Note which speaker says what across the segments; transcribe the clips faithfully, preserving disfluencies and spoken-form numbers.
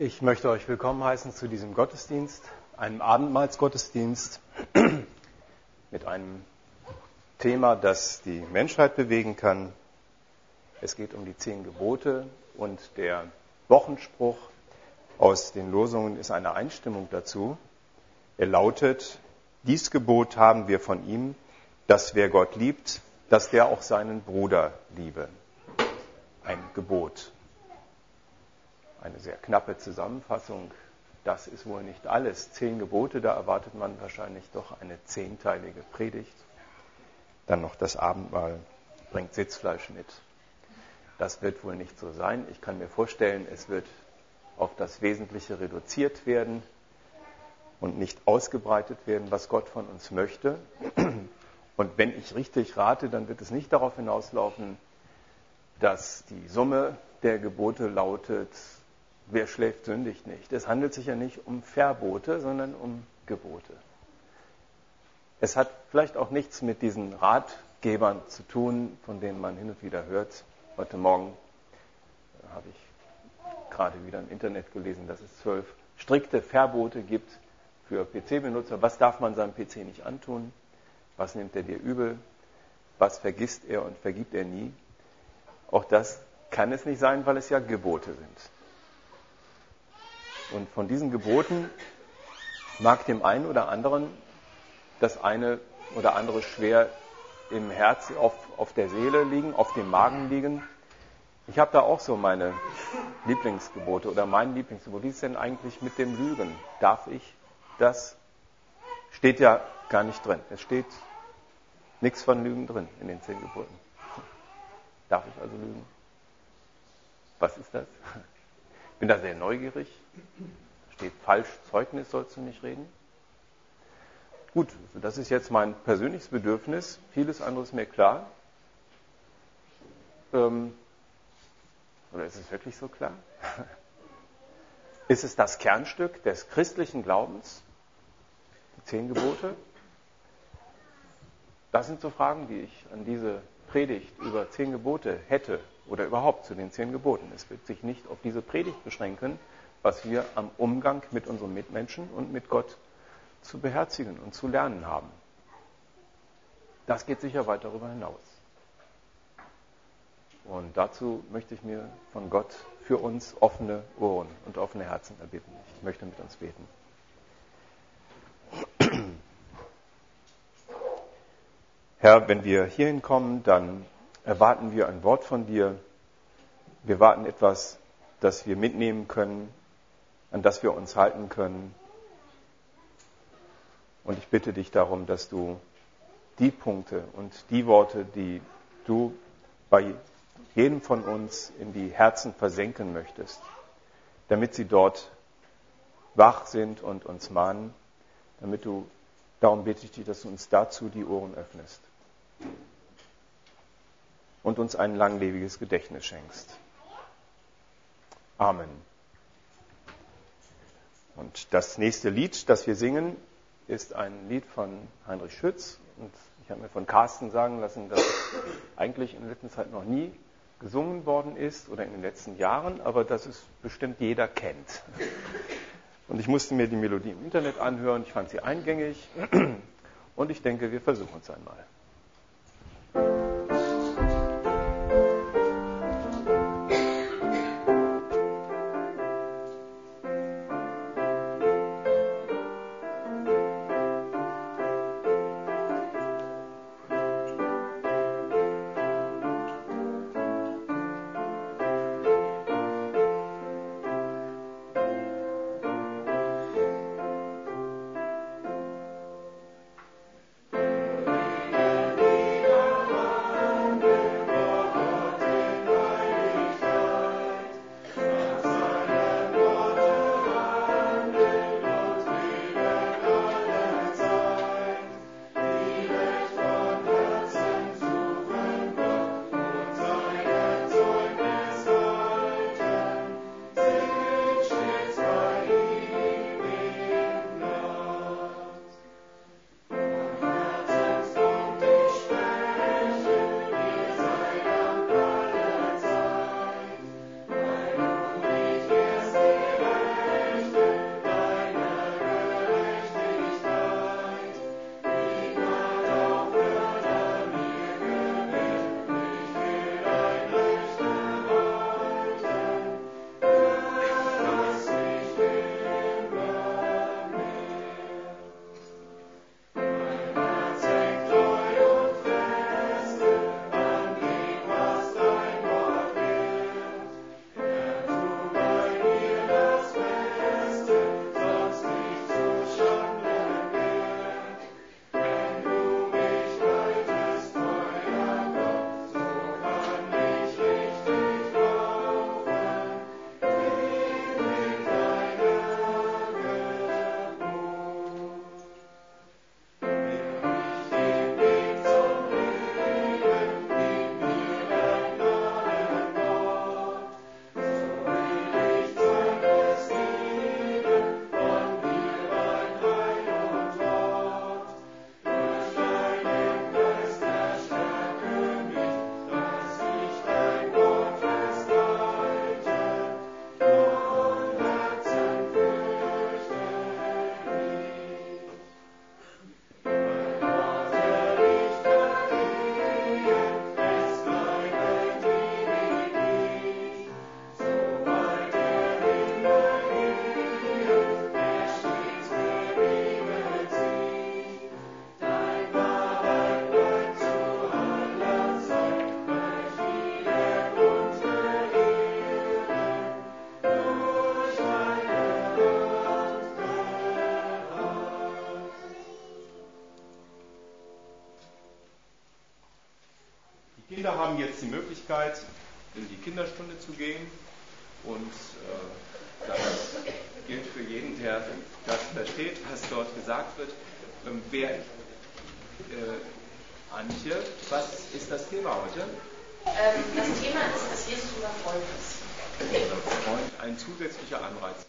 Speaker 1: Ich möchte euch willkommen heißen zu diesem Gottesdienst, einem Abendmahlsgottesdienst mit einem Thema, das die Menschheit bewegen kann. Es geht um die zehn Gebote und der Wochenspruch aus den Losungen ist eine Einstimmung dazu. Er lautet: Dies Gebot haben wir von ihm, dass wer Gott liebt, dass der auch seinen Bruder liebe. Ein Gebot. Eine sehr knappe Zusammenfassung. Das ist wohl nicht alles. Zehn Gebote, da erwartet man wahrscheinlich doch eine zehnteilige Predigt. Dann noch das Abendmahl, bringt Sitzfleisch mit. Das wird wohl nicht so sein. Ich kann mir vorstellen, es wird auf das Wesentliche reduziert werden und nicht ausgebreitet werden, was Gott von uns möchte. Und wenn ich richtig rate, dann wird es nicht darauf hinauslaufen, dass die Summe der Gebote lautet: Wer schläft, sündigt nicht. Es handelt sich ja nicht um Verbote, sondern um Gebote. Es hat vielleicht auch nichts mit diesen Ratgebern zu tun, von denen man hin und wieder hört. Heute Morgen habe ich gerade wieder im Internet gelesen, dass es zwölf strikte Verbote gibt für P C-Benutzer. Was darf man seinem P C nicht antun? Was nimmt er dir übel? Was vergisst er und vergibt er nie? Auch das kann es nicht sein, weil es ja Gebote sind. Und von diesen Geboten mag dem einen oder anderen das eine oder andere schwer im Herz, auf, auf der Seele liegen, auf dem Magen liegen. Ich habe da auch so meine Lieblingsgebote oder mein Lieblingsgebot. Wie ist es denn eigentlich mit dem Lügen? Darf ich das? Steht ja gar nicht drin. Es steht nichts von Lügen drin in den zehn Geboten. Darf ich also lügen? Was ist das? Ich bin da sehr neugierig. Da steht, falsch Zeugnis sollst du nicht reden. Gut, das ist jetzt mein persönliches Bedürfnis. Vieles andere ist mir klar. Ähm, oder ist es wirklich so klar? Ist es das Kernstück des christlichen Glaubens? Die zehn Gebote? Das sind so Fragen, die ich an diese Predigt über zehn Gebote hätte oder überhaupt zu den zehn Geboten. Es wird sich nicht auf diese Predigt beschränken, was wir am Umgang mit unseren Mitmenschen und mit Gott zu beherzigen und zu lernen haben. Das geht sicher weit darüber hinaus. Und dazu möchte ich mir von Gott für uns offene Ohren und offene Herzen erbitten. Ich möchte mit uns beten. Herr, wenn wir hierhin kommen, dann erwarten wir ein Wort von dir. Wir warten etwas, das wir mitnehmen können, an das wir uns halten können. Und ich bitte dich darum, dass du die Punkte und die Worte, die du bei jedem von uns in die Herzen versenken möchtest, damit sie dort wach sind und uns mahnen, damit du, darum bitte ich dich, dass du uns dazu die Ohren öffnest und uns ein langlebiges Gedächtnis schenkst. Amen. Und das nächste Lied, das wir singen, ist ein Lied von Heinrich Schütz. Und ich habe mir von Carsten sagen lassen, dass es eigentlich in der letzten Zeit noch nie gesungen worden ist oder in den letzten Jahren, aber dass es bestimmt jeder kennt. Und ich musste mir die Melodie im Internet anhören, ich fand sie eingängig und ich denke, wir versuchen es einmal.
Speaker 2: Thank
Speaker 1: Kinder haben jetzt die Möglichkeit, in die Kinderstunde zu gehen und äh, das gilt für jeden, der das versteht, was dort gesagt wird. Ähm, wer, äh, Antje, was ist das Thema heute?
Speaker 2: Ähm, das Thema ist, dass Jesus unser Freund ist.
Speaker 1: Unser Freund, ein zusätzlicher Anreiz.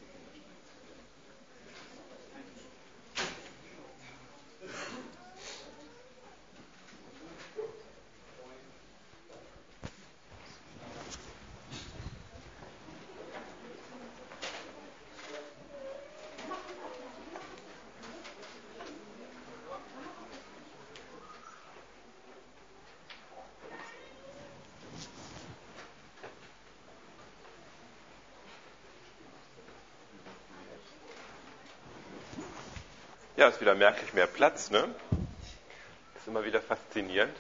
Speaker 3: Ja, ist wieder merklich mehr Platz, ne? Ist immer wieder faszinierend.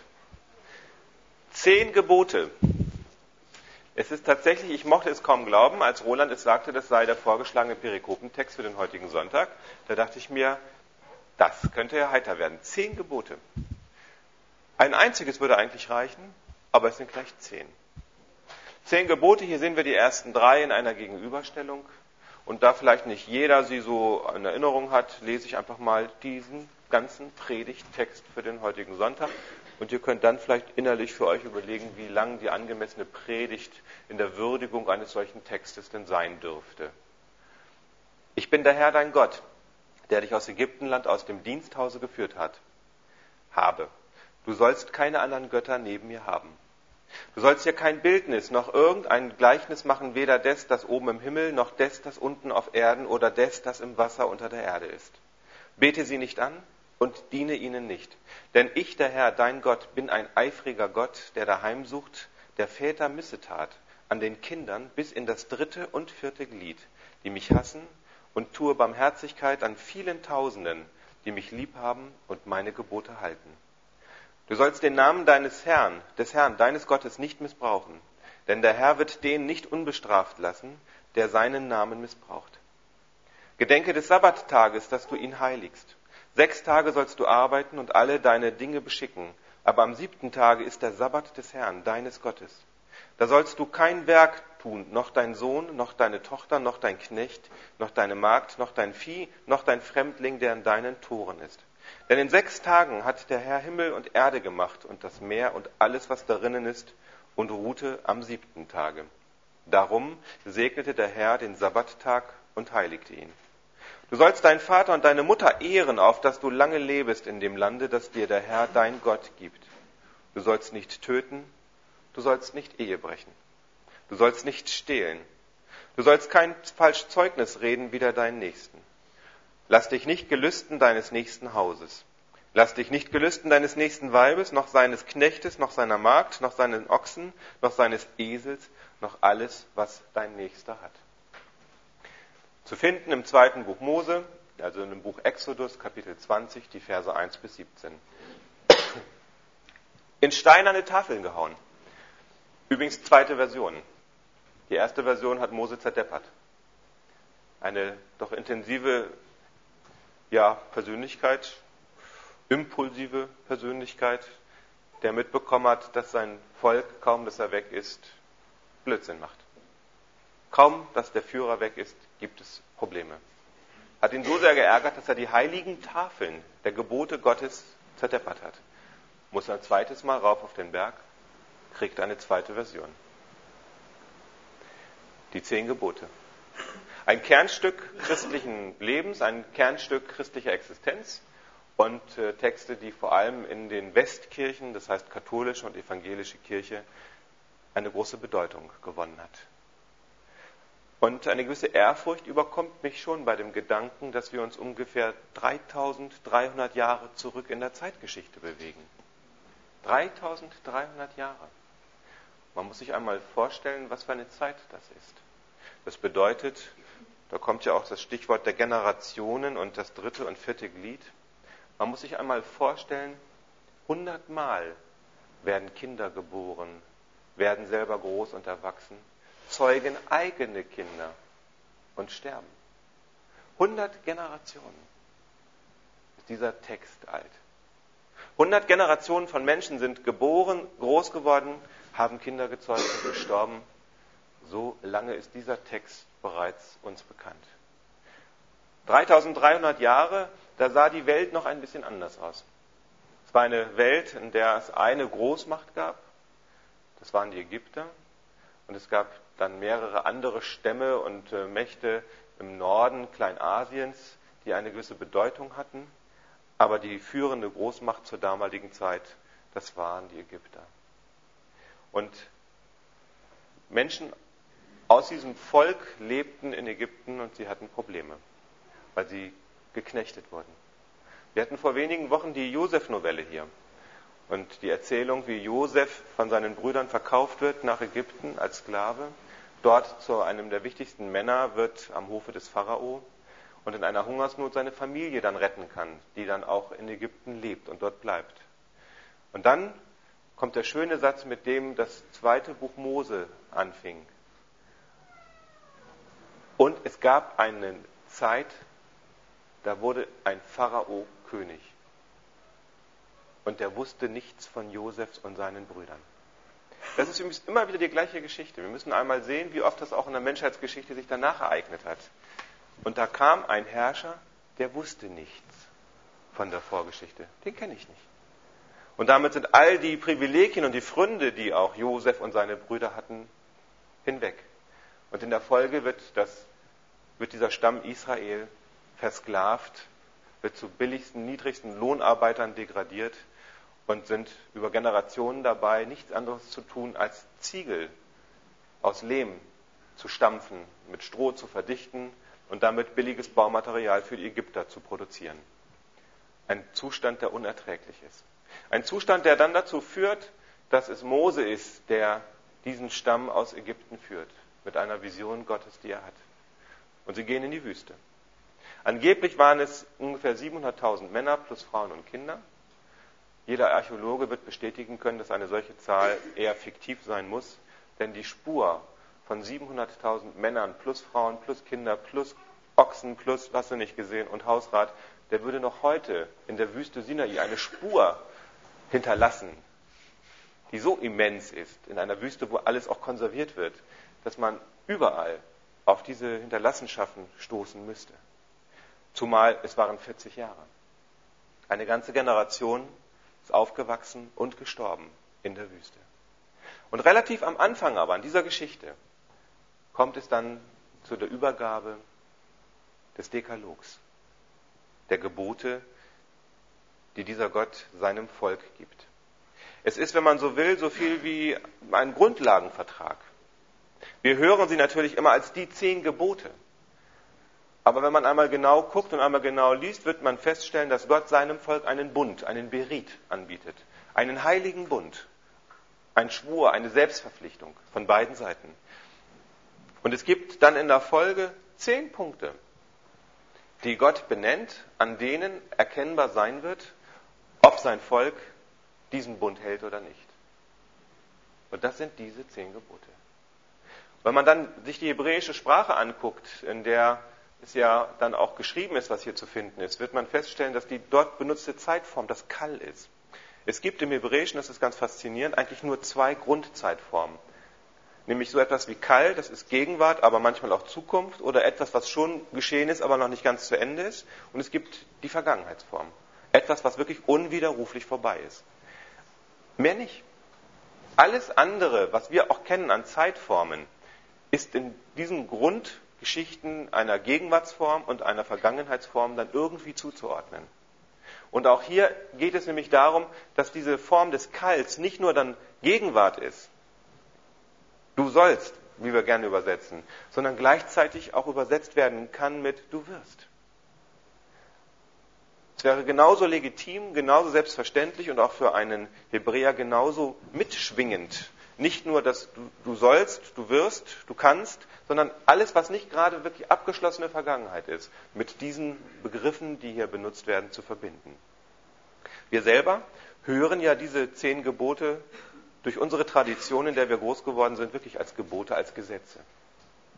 Speaker 3: Zehn Gebote. Es ist tatsächlich, ich mochte es kaum glauben, als Roland es sagte, das sei der vorgeschlagene Perikopentext für den heutigen Sonntag. Da dachte ich mir, das könnte ja heiter werden. Zehn Gebote. Ein einziges würde eigentlich reichen, aber es sind gleich zehn. Zehn Gebote, hier sehen wir die ersten drei in einer Gegenüberstellung. Und da vielleicht nicht jeder sie so in Erinnerung hat, lese ich einfach mal diesen ganzen Predigttext für den heutigen Sonntag. Und ihr könnt dann vielleicht innerlich für euch überlegen, wie lang die angemessene Predigt in der Würdigung eines solchen Textes denn sein dürfte. Ich bin der Herr, dein Gott, der dich aus Ägyptenland, aus dem Diensthause geführt hat. Habe. Du sollst keine anderen Götter neben mir haben. Du sollst hier kein Bildnis, noch irgendein Gleichnis machen, weder des, das oben im Himmel, noch des, das unten auf Erden, oder des, das im Wasser unter der Erde ist. Bete sie nicht an und diene ihnen nicht. Denn ich, der Herr, dein Gott, bin ein eifriger Gott, der daheim sucht, der Väter Missetat an den Kindern bis in das dritte und vierte Glied, die mich hassen, und tue Barmherzigkeit an vielen Tausenden, die mich lieb haben und meine Gebote halten. Du sollst den Namen deines Herrn, des Herrn, deines Gottes nicht missbrauchen, denn der Herr wird den nicht unbestraft lassen, der seinen Namen missbraucht. Gedenke des Sabbattages, dass du ihn heiligst. Sechs Tage sollst du arbeiten und alle deine Dinge beschicken, aber am siebten Tage ist der Sabbat des Herrn, deines Gottes. Da sollst du kein Werk tun, noch dein Sohn, noch deine Tochter, noch dein Knecht, noch deine Magd, noch dein Vieh, noch dein Fremdling, der in deinen Toren ist. Denn in sechs Tagen hat der Herr Himmel und Erde gemacht und das Meer und alles, was darinnen ist, und ruhte am siebten Tage. Darum segnete der Herr den Sabbattag und heiligte ihn. Du sollst deinen Vater und deine Mutter ehren, auf dass du lange lebest in dem Lande, das dir der Herr dein Gott gibt. Du sollst nicht töten, du sollst nicht Ehe brechen. Du sollst nicht stehlen. Du sollst kein falsches Zeugnis reden wider deinen Nächsten. Lass dich nicht gelüsten deines nächsten Hauses. Lass dich nicht gelüsten deines nächsten Weibes, noch seines Knechtes, noch seiner Magd, noch seinen Ochsen, noch seines Esels, noch alles, was dein Nächster hat. Zu finden im zweiten Buch Mose, also in dem Buch Exodus, Kapitel zwanzig, die Verse eins bis siebzehn. In steinerne Tafeln gehauen. Übrigens zweite Version. Die erste Version hat Mose zerdeppert. Eine doch intensive ja, Persönlichkeit, impulsive Persönlichkeit, der mitbekommen hat, dass sein Volk, kaum dass er weg ist, Blödsinn macht. Kaum, dass der Führer weg ist, gibt es Probleme. Hat ihn so sehr geärgert, dass er die heiligen Tafeln der Gebote Gottes zerdeppert hat. Muss ein zweites Mal rauf auf den Berg, kriegt eine zweite Version. Die zehn Gebote. Ein Kernstück christlichen Lebens, ein Kernstück christlicher Existenz und äh, Texte, die vor allem in den Westkirchen, das heißt katholische und evangelische Kirche, eine große Bedeutung gewonnen hat. Und eine gewisse Ehrfurcht überkommt mich schon bei dem Gedanken, dass wir uns ungefähr dreitausenddreihundert Jahre zurück in der Zeitgeschichte bewegen. dreitausenddreihundert Jahre. Man muss sich einmal vorstellen, was für eine Zeit das ist. Das bedeutet, da kommt ja auch das Stichwort der Generationen und das dritte und vierte Glied. Man muss sich einmal vorstellen, hundertmal werden Kinder geboren, werden selber groß und erwachsen, zeugen eigene Kinder und sterben. Hundert Generationen ist dieser Text alt. hundert Generationen von Menschen sind geboren, groß geworden, haben Kinder gezeugt und gestorben. So lange ist dieser Text bereits uns bekannt. dreitausenddreihundert Jahre, da sah die Welt noch ein bisschen anders aus. Es war eine Welt, in der es eine Großmacht gab. Das waren die Ägypter. Und es gab dann mehrere andere Stämme und äh, Mächte im Norden Kleinasiens, die eine gewisse Bedeutung hatten. Aber die führende Großmacht zur damaligen Zeit, das waren die Ägypter. Und Menschen aus diesem Volk lebten in Ägypten und sie hatten Probleme, weil sie geknechtet wurden. Wir hatten vor wenigen Wochen die Josef-Novelle hier. Und die Erzählung, wie Josef von seinen Brüdern verkauft wird nach Ägypten als Sklave. Dort zu einem der wichtigsten Männer wird am Hofe des Pharao und in einer Hungersnot seine Familie dann retten kann, die dann auch in Ägypten lebt und dort bleibt. Und dann kommt der schöne Satz, mit dem das zweite Buch Mose anfing. Und es gab eine Zeit, da wurde ein Pharao König. Und der wusste nichts von Josefs und seinen Brüdern. Das ist übrigens immer wieder die gleiche Geschichte. Wir müssen einmal sehen, wie oft das auch in der Menschheitsgeschichte sich danach ereignet hat. Und da kam ein Herrscher, der wusste nichts von der Vorgeschichte. Den kenne ich nicht. Und damit sind all die Privilegien und die Pfründe, die auch Josef und seine Brüder hatten, hinweg. Und in der Folge wird, das, wird dieser Stamm Israel versklavt, wird zu billigsten, niedrigsten Lohnarbeitern degradiert und sind über Generationen dabei, nichts anderes zu tun, als Ziegel aus Lehm zu stampfen, mit Stroh zu verdichten und damit billiges Baumaterial für die Ägypter zu produzieren. Ein Zustand, der unerträglich ist. Ein Zustand, der dann dazu führt, dass es Mose ist, der diesen Stamm aus Ägypten führt, mit einer Vision Gottes, die er hat. Und sie gehen in die Wüste. Angeblich waren es ungefähr siebenhunderttausend Männer plus Frauen und Kinder. Jeder Archäologe wird bestätigen können, dass eine solche Zahl eher fiktiv sein muss, denn die Spur von siebenhunderttausend Männern plus Frauen plus Kinder plus Ochsen plus, hast du nicht gesehen, und Hausrat, der würde noch heute in der Wüste Sinai eine Spur hinterlassen, die so immens ist, in einer Wüste, wo alles auch konserviert wird, dass man überall auf diese Hinterlassenschaften stoßen müsste. Zumal es waren vierzig Jahre. Eine ganze Generation ist aufgewachsen und gestorben in der Wüste. Und relativ am Anfang aber, an dieser Geschichte, kommt es dann zu der Übergabe des Dekalogs, der Gebote, die dieser Gott seinem Volk gibt. Es ist, wenn man so will, so viel wie ein Grundlagenvertrag. Wir hören sie natürlich immer als die zehn Gebote. Aber wenn man einmal genau guckt und einmal genau liest, wird man feststellen, dass Gott seinem Volk einen Bund, einen Berit anbietet. Einen heiligen Bund. Ein Schwur, eine Selbstverpflichtung von beiden Seiten. Und es gibt dann in der Folge zehn Punkte, die Gott benennt, an denen erkennbar sein wird, ob sein Volk diesen Bund hält oder nicht. Und das sind diese zehn Gebote. Wenn man dann sich die hebräische Sprache anguckt, in der es ja dann auch geschrieben ist, was hier zu finden ist, wird man feststellen, dass die dort benutzte Zeitform das Kal ist. Es gibt im Hebräischen, das ist ganz faszinierend, eigentlich nur zwei Grundzeitformen. Nämlich so etwas wie Kal, das ist Gegenwart, aber manchmal auch Zukunft, oder etwas, was schon geschehen ist, aber noch nicht ganz zu Ende ist. Und es gibt die Vergangenheitsform. Etwas, was wirklich unwiderruflich vorbei ist. Mehr nicht. Alles andere, was wir auch kennen an Zeitformen, ist in diesen Grundgeschichten einer Gegenwartsform und einer Vergangenheitsform dann irgendwie zuzuordnen. Und auch hier geht es nämlich darum, dass diese Form des Kals nicht nur dann Gegenwart ist, du sollst, wie wir gerne übersetzen, sondern gleichzeitig auch übersetzt werden kann mit du wirst. Es wäre genauso legitim, genauso selbstverständlich und auch für einen Hebräer genauso mitschwingend. Nicht nur, dass du, du sollst, du wirst, du kannst, sondern alles, was nicht gerade wirklich abgeschlossene Vergangenheit ist, mit diesen Begriffen, die hier benutzt werden, zu verbinden. Wir selber hören ja diese zehn Gebote durch unsere Tradition, in der wir groß geworden sind, wirklich als Gebote, als Gesetze.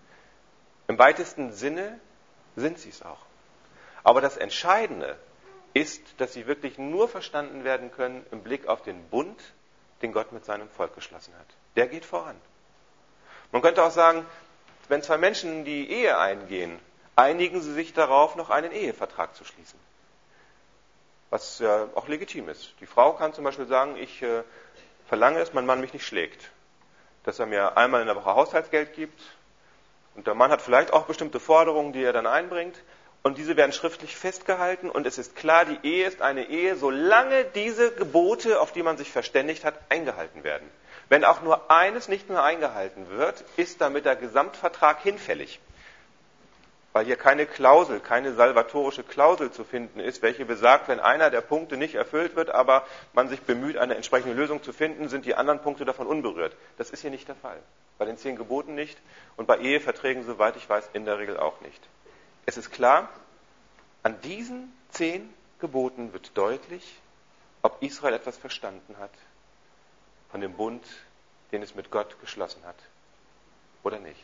Speaker 3: Im weitesten Sinne sind sie es auch. Aber das Entscheidende ist, dass sie wirklich nur verstanden werden können im Blick auf den Bund, den Gott mit seinem Volk geschlossen hat. Der geht voran. Man könnte auch sagen, wenn zwei Menschen die Ehe eingehen, einigen sie sich darauf, noch einen Ehevertrag zu schließen. Was ja auch legitim ist. Die Frau kann zum Beispiel sagen, ich äh, verlange, dass mein Mann mich nicht schlägt. Dass er mir einmal in der Woche Haushaltsgeld gibt. Und der Mann hat vielleicht auch bestimmte Forderungen, die er dann einbringt. Und diese werden schriftlich festgehalten. Und es ist klar, die Ehe ist eine Ehe, solange diese Gebote, auf die man sich verständigt hat, eingehalten werden. Wenn auch nur eines nicht mehr eingehalten wird, ist damit der Gesamtvertrag hinfällig. Weil hier keine Klausel, keine salvatorische Klausel zu finden ist, welche besagt, wenn einer der Punkte nicht erfüllt wird, aber man sich bemüht, eine entsprechende Lösung zu finden, sind die anderen Punkte davon unberührt. Das ist hier nicht der Fall. Bei den zehn Geboten nicht und bei Eheverträgen, soweit ich weiß, in der Regel auch nicht. Es ist klar, an diesen zehn Geboten wird deutlich, ob Israel etwas verstanden hat von dem Bund, den es mit Gott geschlossen hat, oder nicht.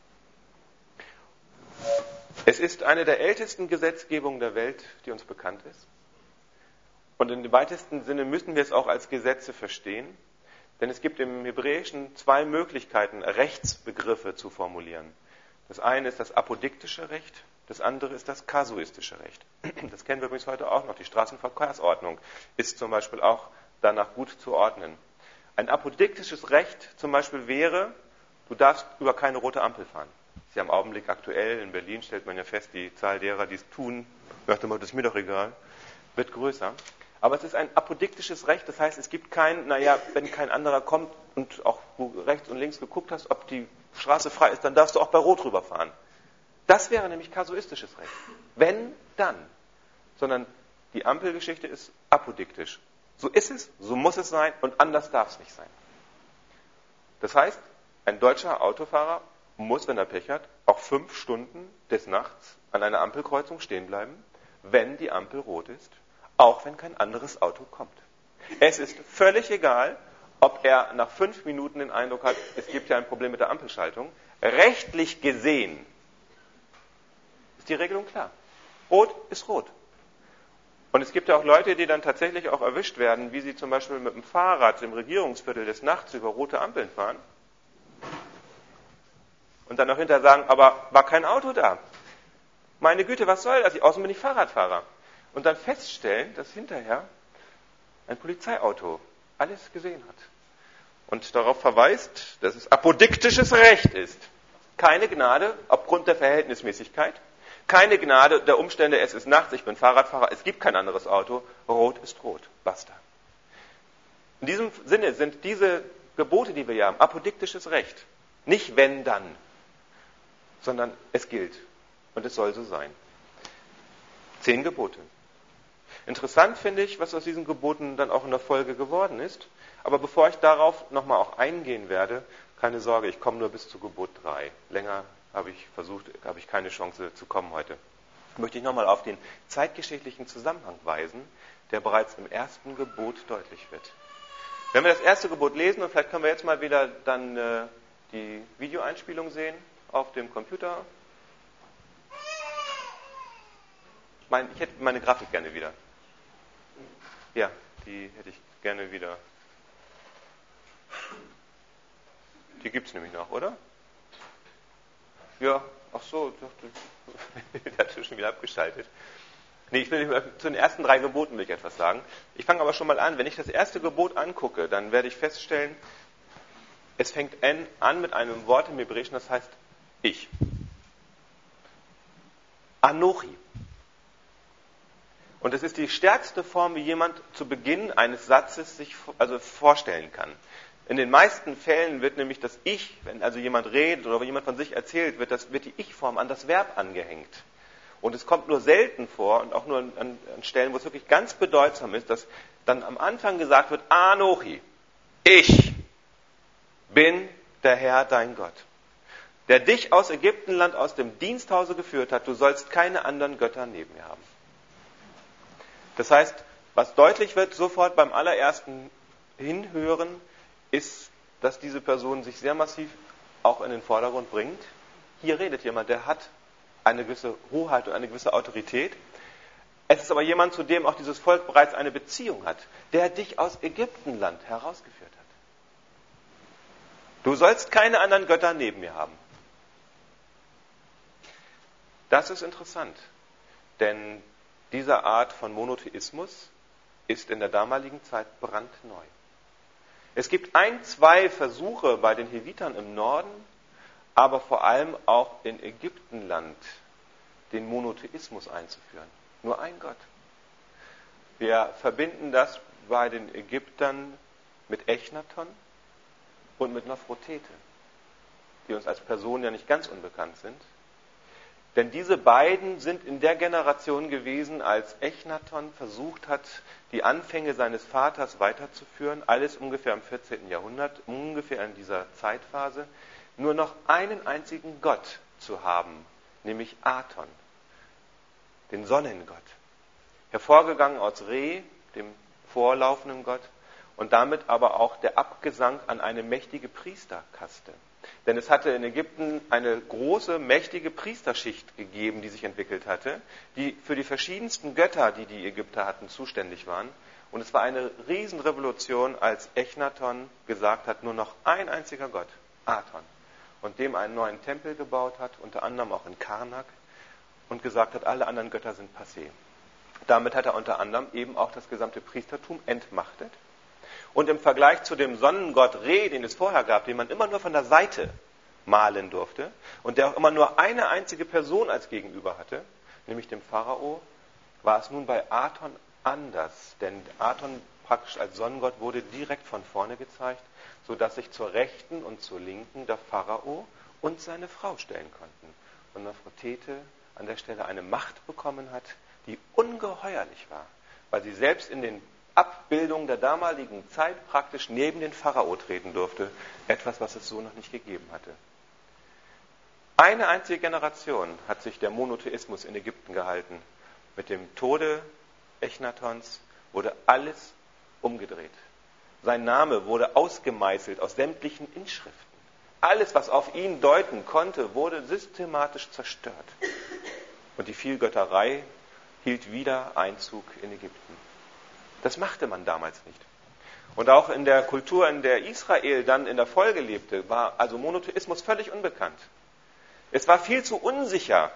Speaker 3: Es ist eine der ältesten Gesetzgebungen der Welt, die uns bekannt ist. Und im weitesten Sinne müssen wir es auch als Gesetze verstehen, denn es gibt im Hebräischen zwei Möglichkeiten, Rechtsbegriffe zu formulieren. Das eine ist das apodiktische Recht, das andere ist das kasuistische Recht. Das kennen wir übrigens heute auch noch. Die Straßenverkehrsordnung ist zum Beispiel auch danach gut zu ordnen. Ein apodiktisches Recht zum Beispiel wäre, du darfst über keine rote Ampel fahren. Das ist ja im Augenblick aktuell. In Berlin stellt man ja fest, die Zahl derer, die es tun, nach dem Motto, das ist mir doch egal, wird größer. Aber es ist ein apodiktisches Recht, das heißt, es gibt kein, naja, wenn kein anderer kommt und auch du rechts und links geguckt hast, ob die Straße frei ist, dann darfst du auch bei Rot rüberfahren. Das wäre nämlich kasuistisches Recht. Wenn, dann. Sondern die Ampelgeschichte ist apodiktisch. So ist es, so muss es sein und anders darf es nicht sein. Das heißt, ein deutscher Autofahrer muss, wenn er Pech hat, auch fünf Stunden des Nachts an einer Ampelkreuzung stehen bleiben, wenn die Ampel rot ist, auch wenn kein anderes Auto kommt. Es ist völlig egal, ob er nach fünf Minuten den Eindruck hat, es gibt ja ein Problem mit der Ampelschaltung. Rechtlich gesehen ist die Regelung klar. Rot ist rot. Und es gibt ja auch Leute, die dann tatsächlich auch erwischt werden, wie sie zum Beispiel mit dem Fahrrad im Regierungsviertel des Nachts über rote Ampeln fahren. Und dann noch hinterher sagen, aber war kein Auto da. Meine Güte, was soll das? Außen bin ich Fahrradfahrer. Und dann feststellen, dass hinterher ein Polizeiauto alles gesehen hat. Und darauf verweist, dass es apodiktisches Recht ist. Keine Gnade aufgrund der Verhältnismäßigkeit. Keine Gnade der Umstände, es ist nachts, ich bin Fahrradfahrer, es gibt kein anderes Auto. Rot ist rot. Basta. In diesem Sinne sind diese Gebote, die wir hier haben, apodiktisches Recht. Nicht wenn, dann. Sondern es gilt. Und es soll so sein. Zehn Gebote. Interessant finde ich, was aus diesen Geboten dann auch in der Folge geworden ist. Aber bevor ich darauf nochmal auch eingehen werde, keine Sorge, ich komme nur bis zu Gebot drei. Länger habe ich versucht, habe ich keine Chance zu kommen heute. Möchte ich nochmal auf den zeitgeschichtlichen Zusammenhang weisen, der bereits im ersten Gebot deutlich wird. Wenn wir das erste Gebot lesen, und vielleicht können wir jetzt mal wieder dann äh, die Videoeinspielung sehen auf dem Computer. Mein, ich hätte meine Grafik gerne wieder. Ja, die hätte ich gerne wieder. Die gibt es nämlich noch, oder? Ja, ach so, der hat schon wieder abgeschaltet. Nee, ich will zu den ersten drei Geboten will ich etwas sagen. Ich fange aber schon mal an. Wenn ich das erste Gebot angucke, dann werde ich feststellen, es fängt an mit einem Wort im Hebräischen, das heißt ich. Anochi. Und es ist die stärkste Form, wie jemand zu Beginn eines Satzes sich also vorstellen kann. In den meisten Fällen wird nämlich das Ich, wenn also jemand redet oder wenn jemand von sich erzählt, wird, das, wird die Ich-Form an das Verb angehängt. Und es kommt nur selten vor und auch nur an, an Stellen, wo es wirklich ganz bedeutsam ist, dass dann am Anfang gesagt wird, Anochi, ich bin der Herr, dein Gott, der dich aus Ägyptenland, aus dem Diensthause geführt hat. Du sollst keine anderen Götter neben mir haben. Das heißt, was deutlich wird sofort beim allerersten Hinhören, ist, dass diese Person sich sehr massiv auch in den Vordergrund bringt. Hier redet jemand, der hat eine gewisse Hoheit und eine gewisse Autorität. Es ist aber jemand, zu dem auch dieses Volk bereits eine Beziehung hat, der dich aus Ägyptenland herausgeführt hat. Du sollst keine anderen Götter neben mir haben. Das ist interessant, denn diese Art von Monotheismus ist in der damaligen Zeit brandneu. Es gibt ein, zwei Versuche bei den Hevitern im Norden, aber vor allem auch in Ägyptenland den Monotheismus einzuführen. Nur ein Gott. Wir verbinden das bei den Ägyptern mit Echnaton und mit Nofretete, die uns als Personen ja nicht ganz unbekannt sind. Denn diese beiden sind in der Generation gewesen, als Echnaton versucht hat, die Anfänge seines Vaters weiterzuführen, alles ungefähr im vierzehnten Jahrhundert, ungefähr in dieser Zeitphase, nur noch einen einzigen Gott zu haben, nämlich Aton, den Sonnengott. Hervorgegangen aus Re, dem vorlaufenden Gott, und damit aber auch der Abgesang an eine mächtige Priesterkaste. Denn es hatte in Ägypten eine große, mächtige Priesterschicht gegeben, die sich entwickelt hatte, die für die verschiedensten Götter, die die Ägypter hatten, zuständig waren. Und es war eine Riesenrevolution, als Echnaton gesagt hat, nur noch ein einziger Gott, Aton, und dem einen neuen Tempel gebaut hat, unter anderem auch in Karnak, und gesagt hat, alle anderen Götter sind passé. Damit hat er unter anderem eben auch das gesamte Priestertum entmachtet. Und im Vergleich zu dem Sonnengott Re, den es vorher gab, den man immer nur von der Seite malen durfte und der auch immer nur eine einzige Person als Gegenüber hatte, nämlich dem Pharao, war es nun bei Aton anders. Denn Aton praktisch als Sonnengott wurde direkt von vorne gezeigt, sodass sich zur Rechten und zur Linken der Pharao und seine Frau stellen konnten. Und Nofretete an der Stelle eine Macht bekommen hat, die ungeheuerlich war, weil sie selbst in den Abbildungen der damaligen Zeit praktisch neben den Pharao treten durfte. Etwas, was es so noch nicht gegeben hatte. Eine einzige Generation hat sich der Monotheismus in Ägypten gehalten. Mit dem Tode Echnatons wurde alles umgedreht. Sein Name wurde ausgemeißelt aus sämtlichen Inschriften. Alles, was auf ihn deuten konnte, wurde systematisch zerstört. Und die Vielgötterei hielt wieder Einzug in Ägypten. Das machte man damals nicht. Und auch in der Kultur, in der Israel dann in der Folge lebte, war also Monotheismus völlig unbekannt. Es war viel zu unsicher,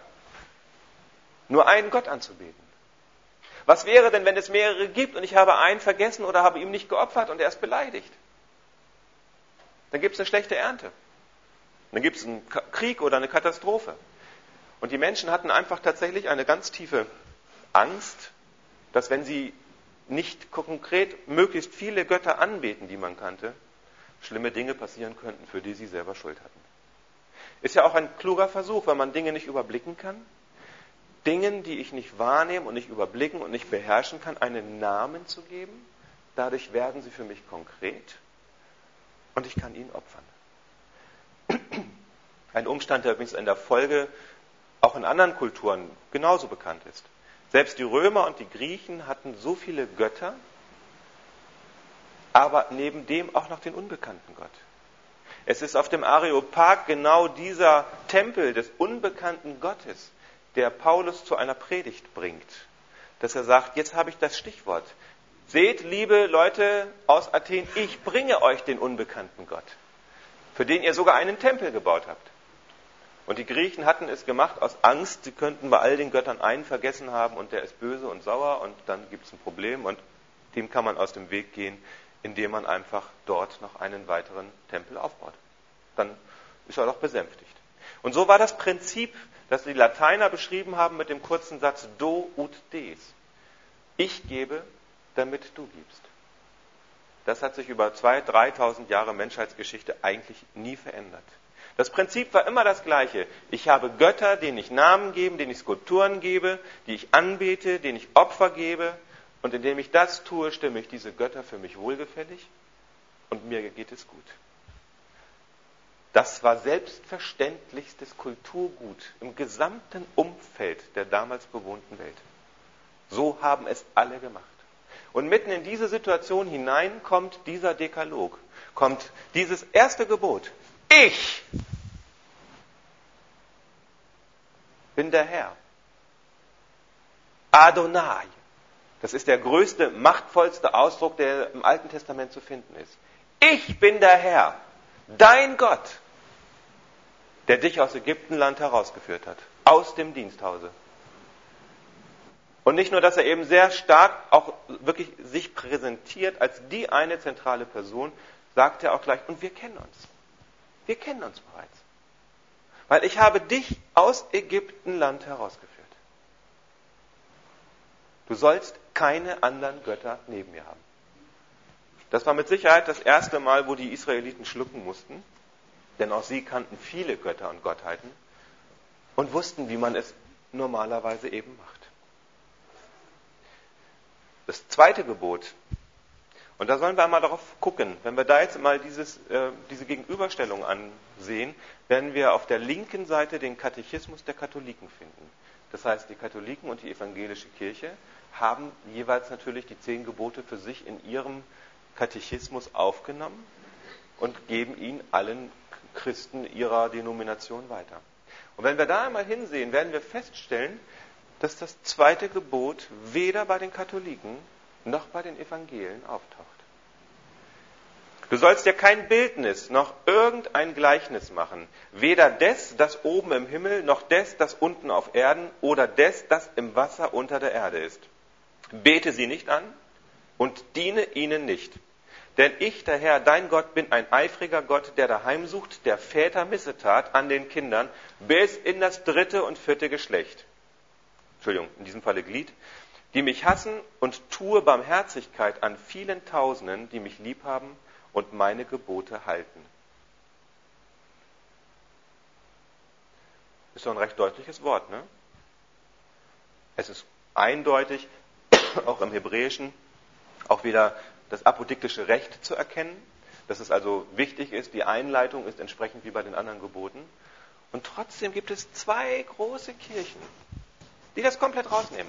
Speaker 3: nur einen Gott anzubeten. Was wäre denn, wenn es mehrere gibt und ich habe einen vergessen oder habe ihm nicht geopfert und er ist beleidigt? Dann gibt es eine schlechte Ernte. Dann gibt es einen Krieg oder eine Katastrophe. Und die Menschen hatten einfach tatsächlich eine ganz tiefe Angst, dass wenn sie nicht konkret möglichst viele Götter anbeten, die man kannte, schlimme Dinge passieren könnten, für die sie selber Schuld hatten. Ist ja auch ein kluger Versuch, wenn man Dinge nicht überblicken kann, Dingen, die ich nicht wahrnehmen und nicht überblicken und nicht beherrschen kann, einen Namen zu geben. Dadurch werden sie für mich konkret und ich kann ihnen opfern. Ein Umstand, der übrigens in der Folge auch in anderen Kulturen genauso bekannt ist. Selbst die Römer und die Griechen hatten so viele Götter, aber neben dem auch noch den unbekannten Gott. Es ist auf dem Areopag genau dieser Tempel des unbekannten Gottes, der Paulus zu einer Predigt bringt. Dass er sagt, jetzt habe ich das Stichwort. Seht, liebe Leute aus Athen, ich bringe euch den unbekannten Gott, für den ihr sogar einen Tempel gebaut habt. Und die Griechen hatten es gemacht aus Angst, sie könnten bei all den Göttern einen vergessen haben und der ist böse und sauer und dann gibt es ein Problem und dem kann man aus dem Weg gehen, indem man einfach dort noch einen weiteren Tempel aufbaut. Dann ist er doch besänftigt. Und so war das Prinzip, das die Lateiner beschrieben haben mit dem kurzen Satz do ut des. Ich gebe, damit du gibst. Das hat sich über zweitausend, dreitausend Jahre Menschheitsgeschichte eigentlich nie verändert. Das Prinzip war immer das gleiche. Ich habe Götter, denen ich Namen gebe, denen ich Skulpturen gebe, die ich anbete, denen ich Opfer gebe. Und indem ich das tue, stimme ich diese Götter für mich wohlgefällig und mir geht es gut. Das war selbstverständlichstes Kulturgut im gesamten Umfeld der damals bewohnten Welt. So haben es alle gemacht. Und mitten in diese Situation hinein kommt dieser Dekalog, kommt dieses erste Gebot. Ich bin der Herr. Adonai. Das ist der größte, machtvollste Ausdruck, der im Alten Testament zu finden ist. Ich bin der Herr, dein Gott, der dich aus Ägyptenland herausgeführt hat, aus dem Diensthause. Und nicht nur, dass er eben sehr stark auch wirklich sich präsentiert als die eine zentrale Person, sagt er auch gleich, und wir kennen uns. Wir kennen uns bereits. Weil ich habe dich aus Ägyptenland herausgeführt. Du sollst keine anderen Götter neben mir haben. Das war mit Sicherheit das erste Mal, wo die Israeliten schlucken mussten, denn auch sie kannten viele Götter und Gottheiten und wussten, wie man es normalerweise eben macht. Das zweite Gebot, und da sollen wir einmal darauf gucken, wenn wir da jetzt mal dieses, äh, diese Gegenüberstellung ansehen, werden wir auf der linken Seite den Katechismus der Katholiken finden. Das heißt, die Katholiken und die evangelische Kirche haben jeweils natürlich die zehn Gebote für sich in ihrem Katechismus aufgenommen und geben ihn allen Christen ihrer Denomination weiter. Und wenn wir da einmal hinsehen, werden wir feststellen, dass das zweite Gebot weder bei den Katholiken noch bei den Evangelien auftaucht. Du sollst dir kein Bildnis noch irgendein Gleichnis machen, weder des, das oben im Himmel, noch des, das unten auf Erden, oder des, das im Wasser unter der Erde ist. Bete sie nicht an und diene ihnen nicht. Denn ich, der Herr, dein Gott, bin ein eifriger Gott, der daheim sucht, der Väter Missetat an den Kindern, bis in das dritte und vierte Geschlecht. Entschuldigung, in diesem Falle Glied, die mich hassen und tue Barmherzigkeit an vielen Tausenden, die mich lieb haben und meine Gebote halten. Ist doch ein recht deutliches Wort, ne? Es ist eindeutig, auch im Hebräischen, auch wieder das apodiktische Recht zu erkennen, dass es also wichtig ist, die Einleitung ist entsprechend wie bei den anderen Geboten. Und trotzdem gibt es zwei große Kirchen, die das komplett rausnehmen.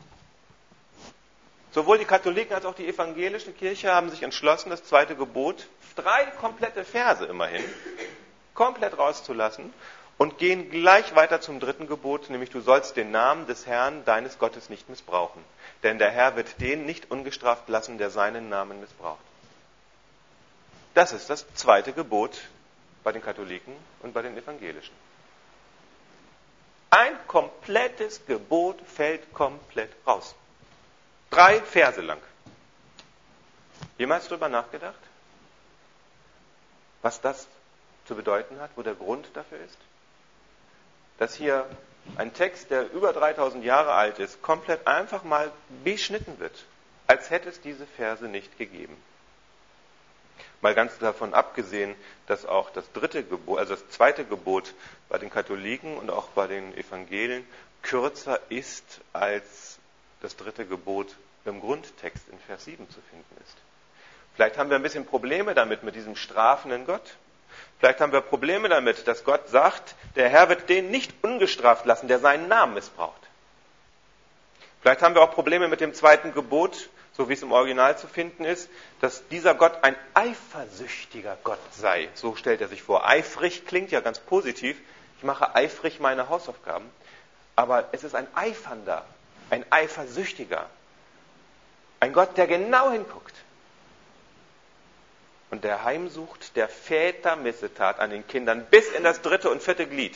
Speaker 3: Sowohl die Katholiken als auch die evangelische Kirche haben sich entschlossen, das zweite Gebot, drei komplette Verse immerhin, komplett rauszulassen und gehen gleich weiter zum dritten Gebot, nämlich du sollst den Namen des Herrn, deines Gottes, nicht missbrauchen. Denn der Herr wird den nicht ungestraft lassen, der seinen Namen missbraucht. Das ist das zweite Gebot bei den Katholiken und bei den Evangelischen. Ein komplettes Gebot fällt komplett raus. Drei Verse lang. Jemals darüber nachgedacht, was das zu bedeuten hat, wo der Grund dafür ist? Dass hier ein Text, der über dreitausend Jahre alt ist, komplett einfach mal beschnitten wird, als hätte es diese Verse nicht gegeben. Mal ganz davon abgesehen, dass auch das dritte Gebot, also das zweite Gebot bei den Katholiken und auch bei den Evangelien kürzer ist, als das dritte Gebot im Grundtext in Vers sieben zu finden ist. Vielleicht haben wir ein bisschen Probleme damit, mit diesem strafenden Gott. Vielleicht haben wir Probleme damit, dass Gott sagt, der Herr wird den nicht ungestraft lassen, der seinen Namen missbraucht. Vielleicht haben wir auch Probleme mit dem zweiten Gebot, so wie es im Original zu finden ist, dass dieser Gott ein eifersüchtiger Gott sei. So stellt er sich vor. Eifrig klingt ja ganz positiv. Ich mache eifrig meine Hausaufgaben. Aber es ist ein eifernder, ein eifersüchtiger. Ein Gott, der genau hinguckt. Und der heimsucht, der Väter Missetat an den Kindern bis in das dritte und vierte Glied.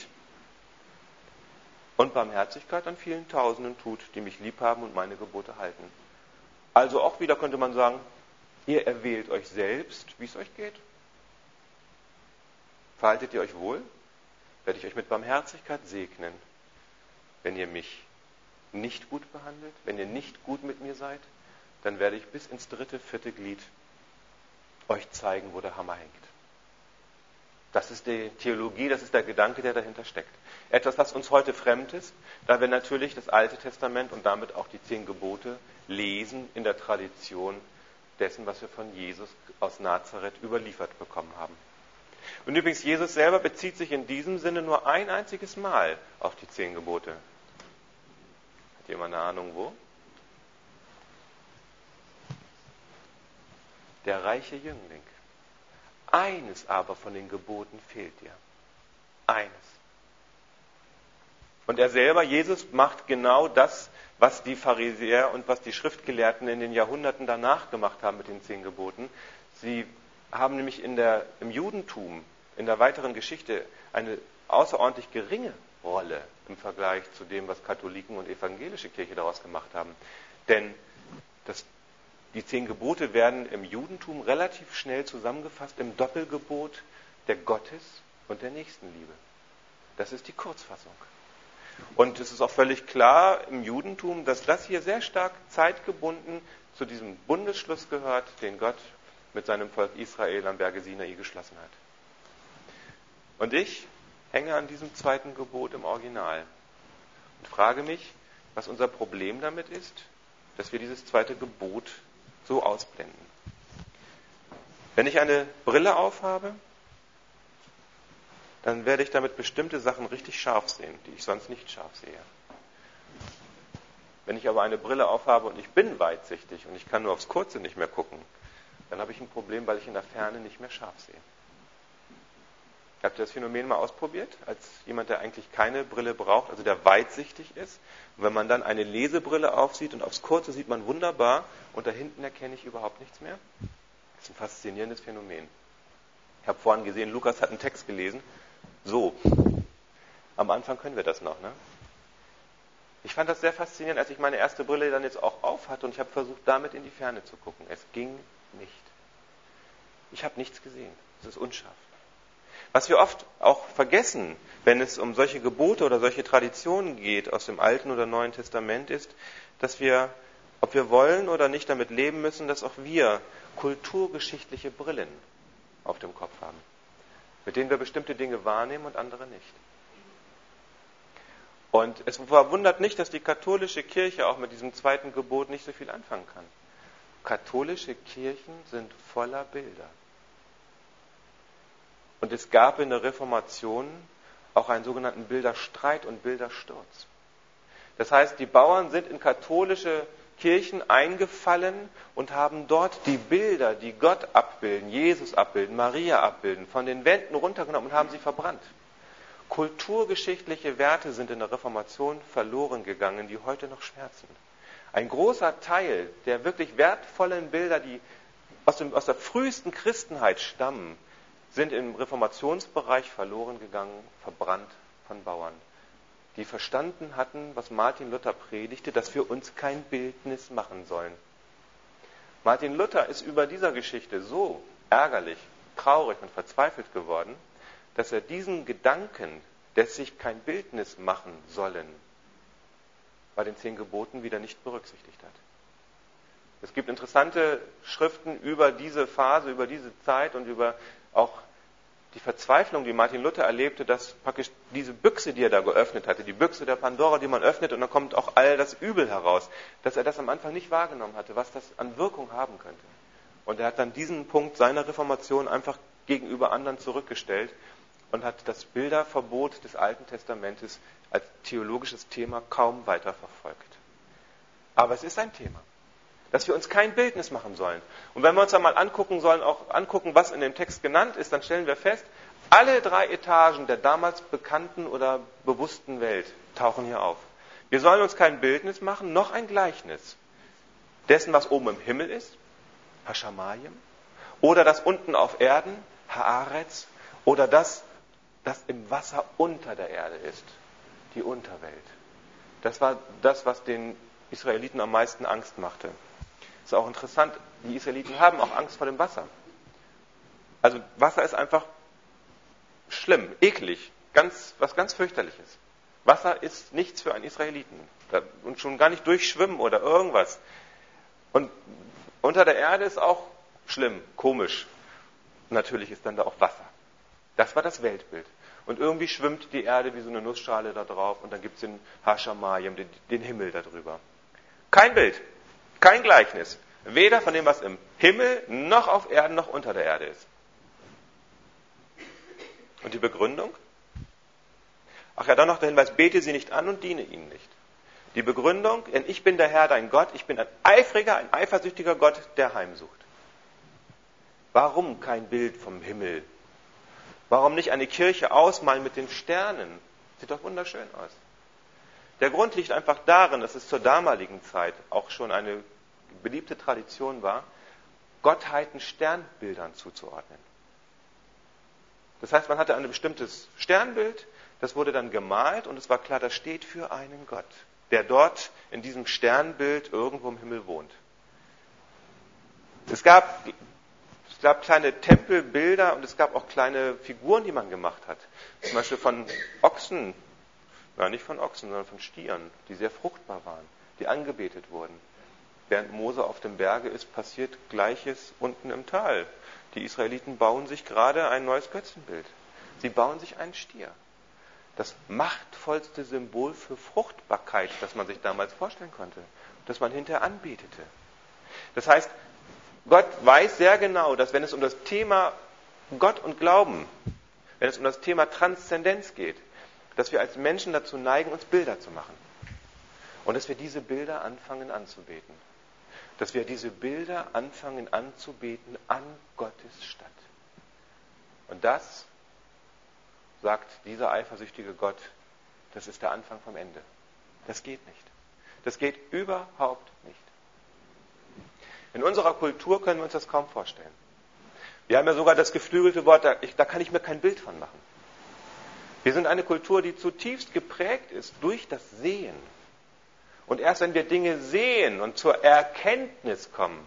Speaker 3: Und Barmherzigkeit an vielen Tausenden tut, die mich lieb haben und meine Gebote halten. Also auch wieder könnte man sagen, ihr erwählt euch selbst, wie es euch geht. Verhaltet ihr euch wohl? Werde ich euch mit Barmherzigkeit segnen, wenn ihr mich nicht gut behandelt, wenn ihr nicht gut mit mir seid, dann werde ich bis ins dritte, vierte Glied euch zeigen, wo der Hammer hängt. Das ist die Theologie, das ist der Gedanke, der dahinter steckt. Etwas, was uns heute fremd ist, da wir natürlich das Alte Testament und damit auch die zehn Gebote lesen in der Tradition dessen, was wir von Jesus aus Nazareth überliefert bekommen haben. Und übrigens, Jesus selber bezieht sich in diesem Sinne nur ein einziges Mal auf die zehn Gebote. Hat jemand eine Ahnung, wo? Der reiche Jüngling. Eines aber von den Geboten fehlt dir. Eines. Und er selber, Jesus, macht genau das was die Pharisäer und was die Schriftgelehrten in den Jahrhunderten danach gemacht haben mit den zehn Geboten. Sie haben nämlich in der, im Judentum, in der weiteren Geschichte, eine außerordentlich geringe Rolle im Vergleich zu dem, was Katholiken und evangelische Kirche daraus gemacht haben. Denn das, die zehn Gebote werden im Judentum relativ schnell zusammengefasst im Doppelgebot der Gottes- und der Nächstenliebe. Das ist die Kurzfassung. Und es ist auch völlig klar im Judentum, dass das hier sehr stark zeitgebunden zu diesem Bundesschluss gehört, den Gott mit seinem Volk Israel am Berge Sinai geschlossen hat. Und ich hänge an diesem zweiten Gebot im Original und frage mich, was unser Problem damit ist, dass wir dieses zweite Gebot so ausblenden. Wenn ich eine Brille aufhabe, dann werde ich damit bestimmte Sachen richtig scharf sehen, die ich sonst nicht scharf sehe. Wenn ich aber eine Brille aufhabe und ich bin weitsichtig und ich kann nur aufs Kurze nicht mehr gucken, dann habe ich ein Problem, weil ich in der Ferne nicht mehr scharf sehe. Habt ihr das Phänomen mal ausprobiert, als jemand, der eigentlich keine Brille braucht, also der weitsichtig ist? Und wenn man dann eine Lesebrille aufsieht und aufs Kurze sieht man wunderbar und da hinten erkenne ich überhaupt nichts mehr? Das ist ein faszinierendes Phänomen. Ich habe vorhin gesehen, Lukas hat einen Text gelesen. So, am Anfang können wir das noch, ne? Ich fand das sehr faszinierend, als ich meine erste Brille dann jetzt auch auf hatte und ich habe versucht, damit in die Ferne zu gucken. Es ging nicht. Ich habe nichts gesehen. Es ist unscharf. Was wir oft auch vergessen, wenn es um solche Gebote oder solche Traditionen geht aus dem Alten oder Neuen Testament, ist, dass wir, ob wir wollen oder nicht, damit leben müssen, dass auch wir kulturgeschichtliche Brillen auf dem Kopf haben, mit denen wir bestimmte Dinge wahrnehmen und andere nicht. Und es verwundert nicht, dass die katholische Kirche auch mit diesem zweiten Gebot nicht so viel anfangen kann. Katholische Kirchen sind voller Bilder. Und es gab in der Reformation auch einen sogenannten Bilderstreit und Bildersturz. Das heißt, die Bauern sind in katholische Kirchen eingefallen und haben dort die Bilder, die Gott abbilden, Jesus abbilden, Maria abbilden, von den Wänden runtergenommen und haben sie verbrannt. Kulturgeschichtliche Werte sind in der Reformation verloren gegangen, die heute noch schmerzen. Ein großer Teil der wirklich wertvollen Bilder, die aus, dem, aus der frühesten Christenheit stammen, sind im Reformationsbereich verloren gegangen, verbrannt von Bauern, die verstanden hatten, was Martin Luther predigte, dass wir uns kein Bildnis machen sollen. Martin Luther ist über dieser Geschichte so ärgerlich, traurig und verzweifelt geworden, dass er diesen Gedanken, dass sich kein Bildnis machen sollen, bei den zehn Geboten wieder nicht berücksichtigt hat. Es gibt interessante Schriften über diese Phase, über diese Zeit und über auch die Verzweiflung, die Martin Luther erlebte, dass praktisch diese Büchse, die er da geöffnet hatte, die Büchse der Pandora, die man öffnet und dann kommt auch all das Übel heraus, dass er das am Anfang nicht wahrgenommen hatte, was das an Wirkung haben könnte. Und er hat dann diesen Punkt seiner Reformation einfach gegenüber anderen zurückgestellt und hat das Bilderverbot des Alten Testamentes als theologisches Thema kaum weiter verfolgt. Aber es ist ein Thema, dass wir uns kein Bildnis machen sollen. Und wenn wir uns einmal angucken sollen, auch angucken, was in dem Text genannt ist, dann stellen wir fest, alle drei Etagen der damals bekannten oder bewussten Welt tauchen hier auf. Wir sollen uns kein Bildnis machen, noch ein Gleichnis dessen, was oben im Himmel ist, Haschamayim, oder das unten auf Erden, Haaretz, oder das, das im Wasser unter der Erde ist, die Unterwelt. Das war das, was den Israeliten am meisten Angst machte. Das ist auch interessant, die Israeliten haben auch Angst vor dem Wasser. Also Wasser ist einfach schlimm, eklig, ganz, was ganz fürchterliches. Wasser ist nichts für einen Israeliten. Und schon gar nicht durchschwimmen oder irgendwas. Und unter der Erde ist auch schlimm, komisch. Natürlich ist dann da auch Wasser. Das war das Weltbild. Und irgendwie schwimmt die Erde wie so eine Nussschale da drauf und dann gibt es den Haschamayim, den, den Himmel darüber. Kein Bild, kein Gleichnis. Weder von dem, was im Himmel, noch auf Erden, noch unter der Erde ist. Und die Begründung? Ach ja, dann noch der Hinweis, bete sie nicht an und diene ihnen nicht. Die Begründung, denn ich bin der Herr, dein Gott, ich bin ein eifriger, ein eifersüchtiger Gott, der heimsucht. Warum kein Bild vom Himmel? Warum nicht eine Kirche ausmalen mit den Sternen? Sieht doch wunderschön aus. Der Grund liegt einfach darin, dass es zur damaligen Zeit auch schon eine beliebte Tradition war, Gottheiten Sternbildern zuzuordnen. Das heißt, man hatte ein bestimmtes Sternbild, das wurde dann gemalt und es war klar, das steht für einen Gott, der dort in diesem Sternbild irgendwo im Himmel wohnt. Es gab, es gab kleine Tempelbilder und es gab auch kleine Figuren, die man gemacht hat. Zum Beispiel von Ochsen, ja nicht von Ochsen, sondern von Stieren, die sehr fruchtbar waren, die angebetet wurden. Während Mose auf dem Berge ist, passiert Gleiches unten im Tal. Die Israeliten bauen sich gerade ein neues Götzenbild. Sie bauen sich einen Stier. Das machtvollste Symbol für Fruchtbarkeit, das man sich damals vorstellen konnte, das man hinterher anbetete. Das heißt, Gott weiß sehr genau, dass wenn es um das Thema Gott und Glauben, wenn es um das Thema Transzendenz geht, dass wir als Menschen dazu neigen, uns Bilder zu machen. Und dass wir diese Bilder anfangen anzubeten. Dass wir diese Bilder anfangen anzubeten an Gottes Statt. Und das, sagt dieser eifersüchtige Gott, das ist der Anfang vom Ende. Das geht nicht. Das geht überhaupt nicht. In unserer Kultur können wir uns das kaum vorstellen. Wir haben ja sogar das geflügelte Wort, da, ich, da kann ich mir kein Bild von machen. Wir sind eine Kultur, die zutiefst geprägt ist durch das Sehen. Und erst wenn wir Dinge sehen und zur Erkenntnis kommen,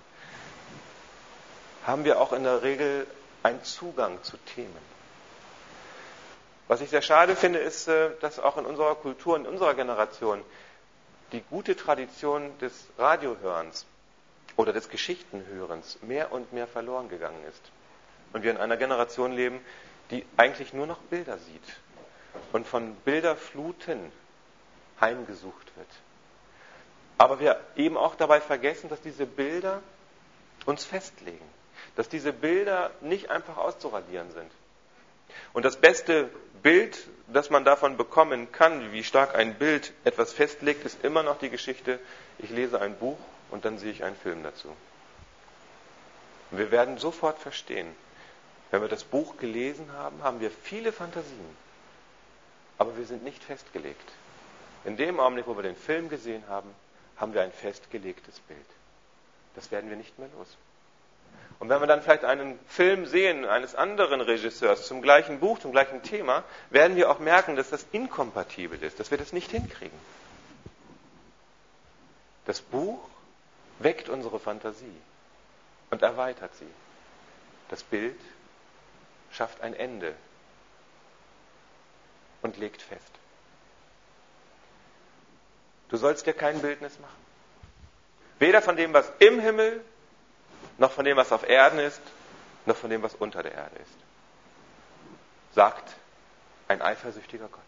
Speaker 3: haben wir auch in der Regel einen Zugang zu Themen. Was ich sehr schade finde, ist, dass auch in unserer Kultur, in unserer Generation, die gute Tradition des Radiohörens oder des Geschichtenhörens mehr und mehr verloren gegangen ist. Und wir in einer Generation leben, die eigentlich nur noch Bilder sieht und von Bilderfluten heimgesucht wird. Aber wir eben auch dabei vergessen, dass diese Bilder uns festlegen. Dass diese Bilder nicht einfach auszuradieren sind. Und das beste Bild, das man davon bekommen kann, wie stark ein Bild etwas festlegt, ist immer noch die Geschichte, ich lese ein Buch und dann sehe ich einen Film dazu. Und wir werden sofort verstehen, wenn wir das Buch gelesen haben, haben wir viele Fantasien. Aber wir sind nicht festgelegt. In dem Augenblick, wo wir den Film gesehen haben, haben wir ein festgelegtes Bild. Das werden wir nicht mehr los. Und wenn wir dann vielleicht einen Film sehen, eines anderen Regisseurs, zum gleichen Buch, zum gleichen Thema, werden wir auch merken, dass das inkompatibel ist, dass wir das nicht hinkriegen. Das Buch weckt unsere Fantasie und erweitert sie. Das Bild schafft ein Ende und legt fest. Du sollst dir kein Bildnis machen. Weder von dem, was im Himmel, noch von dem, was auf Erden ist, noch von dem, was unter der Erde ist. Sagt ein eifersüchtiger Gott.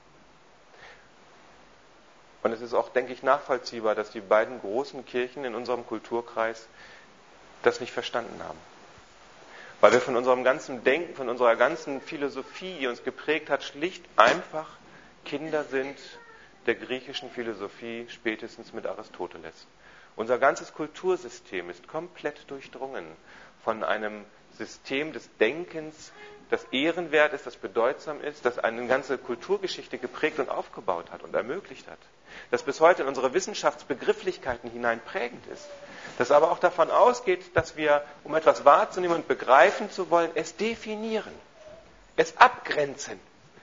Speaker 3: Und es ist auch, denke ich, nachvollziehbar, dass die beiden großen Kirchen in unserem Kulturkreis das nicht verstanden haben. Weil wir von unserem ganzen Denken, von unserer ganzen Philosophie, die uns geprägt hat, schlicht einfach Kinder sind der griechischen Philosophie, spätestens mit Aristoteles. Unser ganzes Kultursystem ist komplett durchdrungen von einem System des Denkens, das ehrenwert ist, das bedeutsam ist, das eine ganze Kulturgeschichte geprägt und aufgebaut hat und ermöglicht hat. Das bis heute in unsere Wissenschaftsbegrifflichkeiten hinein prägend ist. Das aber auch davon ausgeht, dass wir, um etwas wahrzunehmen und begreifen zu wollen, es definieren, es abgrenzen.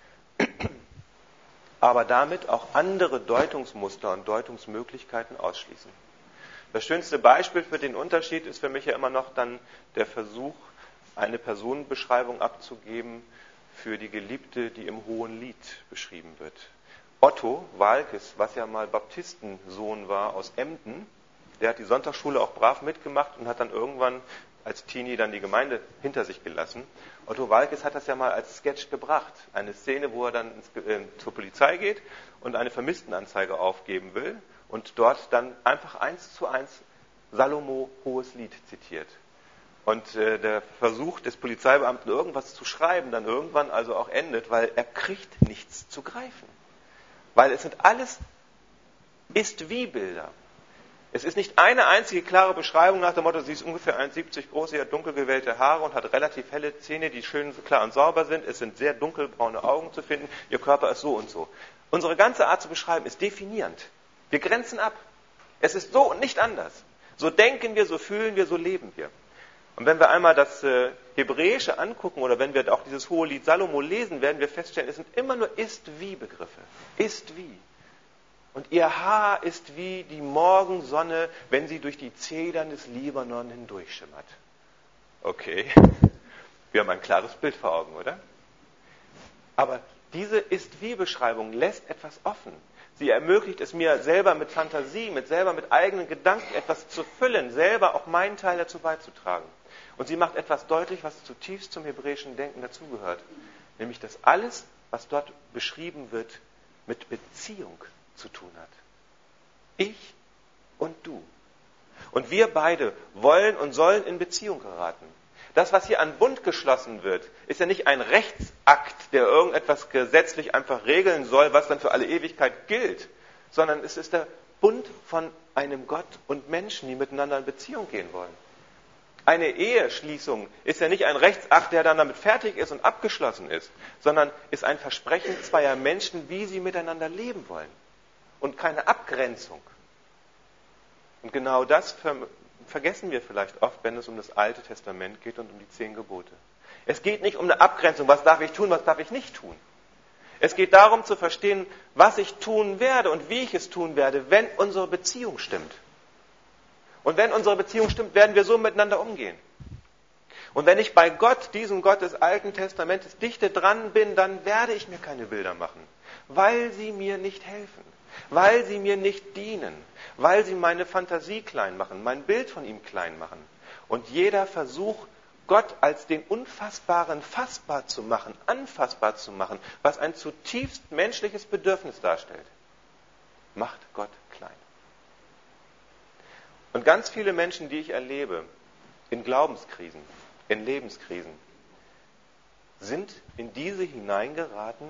Speaker 3: Aber damit auch andere Deutungsmuster und Deutungsmöglichkeiten ausschließen. Das schönste Beispiel für den Unterschied ist für mich ja immer noch dann der Versuch, eine Personenbeschreibung abzugeben für die Geliebte, die im Hohen Lied beschrieben wird. Otto Walkes, was ja mal Baptistensohn war aus Emden, der hat die Sonntagsschule auch brav mitgemacht und hat dann irgendwann als Teenie dann die Gemeinde hinter sich gelassen. Otto Walkes hat das ja mal als Sketch gebracht. Eine Szene, wo er dann ins, äh, zur Polizei geht und eine Vermisstenanzeige aufgeben will und dort dann einfach eins zu eins Salomo Hohes Lied zitiert. Und äh, der Versuch des Polizeibeamten, irgendwas zu schreiben, dann irgendwann also auch endet, weil er kriegt nichts zu greifen. Weil es sind alles Ist-wie-Bilder. Es ist nicht eine einzige klare Beschreibung nach dem Motto, sie ist ungefähr eins Komma siebzig groß, sie hat dunkel gewellte Haare und hat relativ helle Zähne, die schön klar und sauber sind. Es sind sehr dunkelbraune Augen zu finden. Ihr Körper ist so und so. Unsere ganze Art zu beschreiben ist definierend. Wir grenzen ab. Es ist so und nicht anders. So denken wir, so fühlen wir, so leben wir. Und wenn wir einmal das äh, Hebräische angucken oder wenn wir auch dieses hohe Lied Salomo lesen, werden wir feststellen, es sind immer nur Ist-Wie-Begriffe. Ist-Wie. Und ihr Haar ist wie die Morgensonne, wenn sie durch die Zedern des Libanon hindurchschimmert. Okay, wir haben ein klares Bild vor Augen, oder? Aber diese Ist-Wie-Beschreibung lässt etwas offen. Sie ermöglicht es mir selber mit Fantasie, mit selber mit eigenen Gedanken etwas zu füllen, selber auch meinen Teil dazu beizutragen. Und sie macht etwas deutlich, was zutiefst zum hebräischen Denken dazugehört. Nämlich, dass alles, was dort beschrieben wird, mit Beziehung zu tun hat. Ich und du. Und wir beide wollen und sollen in Beziehung geraten. Das, was hier an Bund geschlossen wird, ist ja nicht ein Rechtsakt, der irgendetwas gesetzlich einfach regeln soll, was dann für alle Ewigkeit gilt, sondern es ist der Bund von einem Gott und Menschen, die miteinander in Beziehung gehen wollen. Eine Eheschließung ist ja nicht ein Rechtsakt, der dann damit fertig ist und abgeschlossen ist, sondern ist ein Versprechen zweier Menschen, wie sie miteinander leben wollen. Und keine Abgrenzung. Und genau das vergessen wir vielleicht oft, wenn es um das Alte Testament geht und um die zehn Gebote. Es geht nicht um eine Abgrenzung, was darf ich tun, was darf ich nicht tun. Es geht darum zu verstehen, was ich tun werde und wie ich es tun werde, wenn unsere Beziehung stimmt. Und wenn unsere Beziehung stimmt, werden wir so miteinander umgehen. Und wenn ich bei Gott, diesem Gott des Alten Testamentes, dichte dran bin, dann werde ich mir keine Bilder machen, weil sie mir nicht helfen, weil sie mir nicht dienen, weil sie meine Fantasie klein machen, mein Bild von ihm klein machen. Und jeder Versuch, Gott als den Unfassbaren fassbar zu machen, anfassbar zu machen, was ein zutiefst menschliches Bedürfnis darstellt, macht Gott klein. Und ganz viele Menschen, die ich erlebe, in Glaubenskrisen, in Lebenskrisen, sind in diese hineingeraten,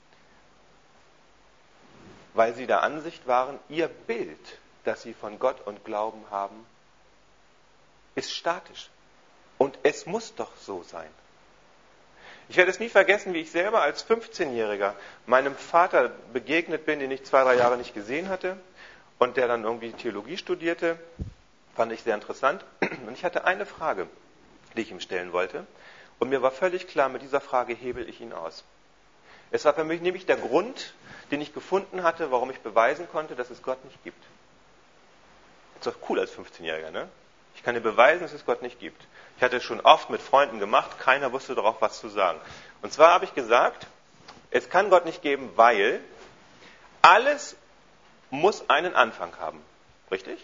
Speaker 3: weil sie der Ansicht waren, ihr Bild, das sie von Gott und Glauben haben, ist statisch. Und es muss doch so sein. Ich werde es nie vergessen, wie ich selber als fünfzehnjähriger meinem Vater begegnet bin, den ich zwei, drei Jahre nicht gesehen hatte und der dann irgendwie Theologie studierte. Fand ich sehr interessant. Und ich hatte eine Frage, die ich ihm stellen wollte. Und mir war völlig klar, mit dieser Frage hebel ich ihn aus. Es war für mich nämlich der Grund, den ich gefunden hatte, warum ich beweisen konnte, dass es Gott nicht gibt. Das ist doch cool als fünfzehnjähriger, ne? Ich kann dir beweisen, dass es Gott nicht gibt. Ich hatte es schon oft mit Freunden gemacht, keiner wusste darauf was zu sagen. Und zwar habe ich gesagt, es kann Gott nicht geben, weil alles muss einen Anfang haben. Richtig?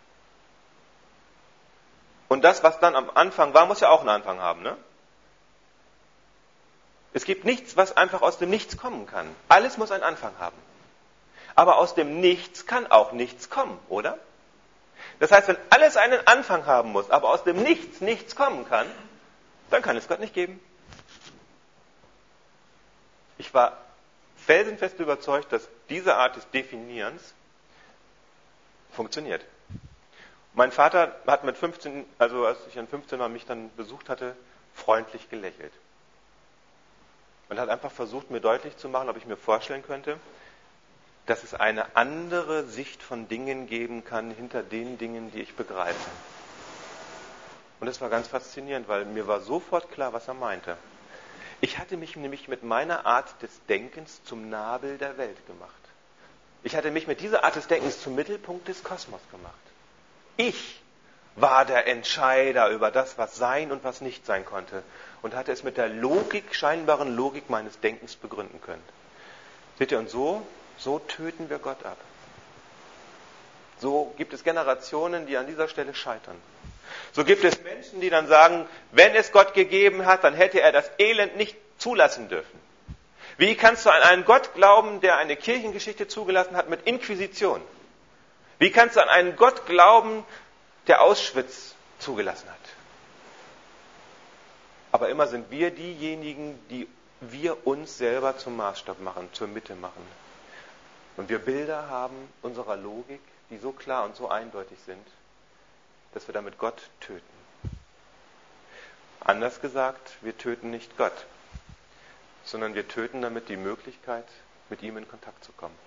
Speaker 3: Und das, was dann am Anfang war, muss ja auch einen Anfang haben, ne? Es gibt nichts, was einfach aus dem Nichts kommen kann. Alles muss einen Anfang haben. Aber aus dem Nichts kann auch nichts kommen, oder? Das heißt, wenn alles einen Anfang haben muss, aber aus dem Nichts nichts kommen kann, dann kann es Gott nicht geben. Ich war felsenfest überzeugt, dass diese Art des Definierens funktioniert. Mein Vater hat mit fünfzehn, also als ich an fünfzehn war, mich dann besucht hatte, freundlich gelächelt. Und hat einfach versucht, mir deutlich zu machen, ob ich mir vorstellen könnte, dass es eine andere Sicht von Dingen geben kann, hinter den Dingen, die ich begreife. Und das war ganz faszinierend, weil mir war sofort klar, was er meinte. Ich hatte mich nämlich mit meiner Art des Denkens zum Nabel der Welt gemacht. Ich hatte mich mit dieser Art des Denkens zum Mittelpunkt des Kosmos gemacht. Ich war der Entscheider über das, was sein und was nicht sein konnte und hatte es mit der Logik, scheinbaren Logik meines Denkens begründen können. Seht ihr, und so, so töten wir Gott ab. So gibt es Generationen, die an dieser Stelle scheitern. So gibt es Menschen, die dann sagen, wenn es Gott gegeben hat, dann hätte er das Elend nicht zulassen dürfen. Wie kannst du an einen Gott glauben, der eine Kirchengeschichte zugelassen hat mit Inquisition? Wie kannst du an einen Gott glauben, der Auschwitz zugelassen hat? Aber immer sind wir diejenigen, die wir uns selber zum Maßstab machen, zur Mitte machen. Und wir Bilder haben unserer Logik, die so klar und so eindeutig sind, dass wir damit Gott töten. Anders gesagt, wir töten nicht Gott, sondern wir töten damit die Möglichkeit, mit ihm in Kontakt zu kommen.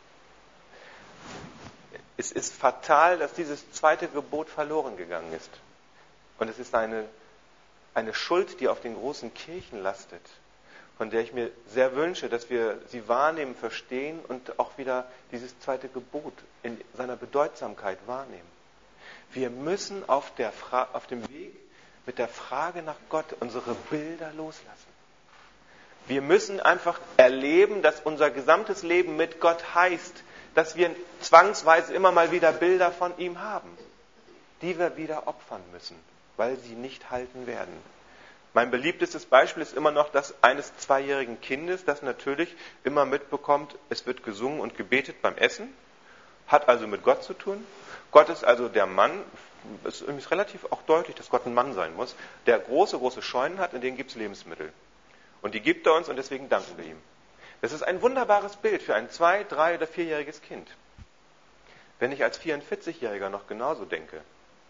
Speaker 3: Es ist fatal, dass dieses zweite Gebot verloren gegangen ist. Und es ist eine, eine Schuld, die auf den großen Kirchen lastet, von der ich mir sehr wünsche, dass wir sie wahrnehmen, verstehen und auch wieder dieses zweite Gebot in seiner Bedeutsamkeit wahrnehmen. Wir müssen auf, der Fra- auf dem Weg mit der Frage nach Gott unsere Bilder loslassen. Wir müssen einfach erleben, dass unser gesamtes Leben mit Gott heißt, dass wir zwangsweise immer mal wieder Bilder von ihm haben, die wir wieder opfern müssen, weil sie nicht halten werden. Mein beliebtestes Beispiel ist immer noch das eines zweijährigen Kindes, das natürlich immer mitbekommt, es wird gesungen und gebetet beim Essen, hat also mit Gott zu tun. Gott ist also der Mann, es ist relativ auch deutlich, dass Gott ein Mann sein muss, der große, große Scheunen hat, in denen gibt es Lebensmittel. Und die gibt er uns und deswegen danken wir ihm. Das ist ein wunderbares Bild für ein zwei-, drei- oder vierjähriges Kind. Wenn ich als vierundvierzigjähriger noch genauso denke,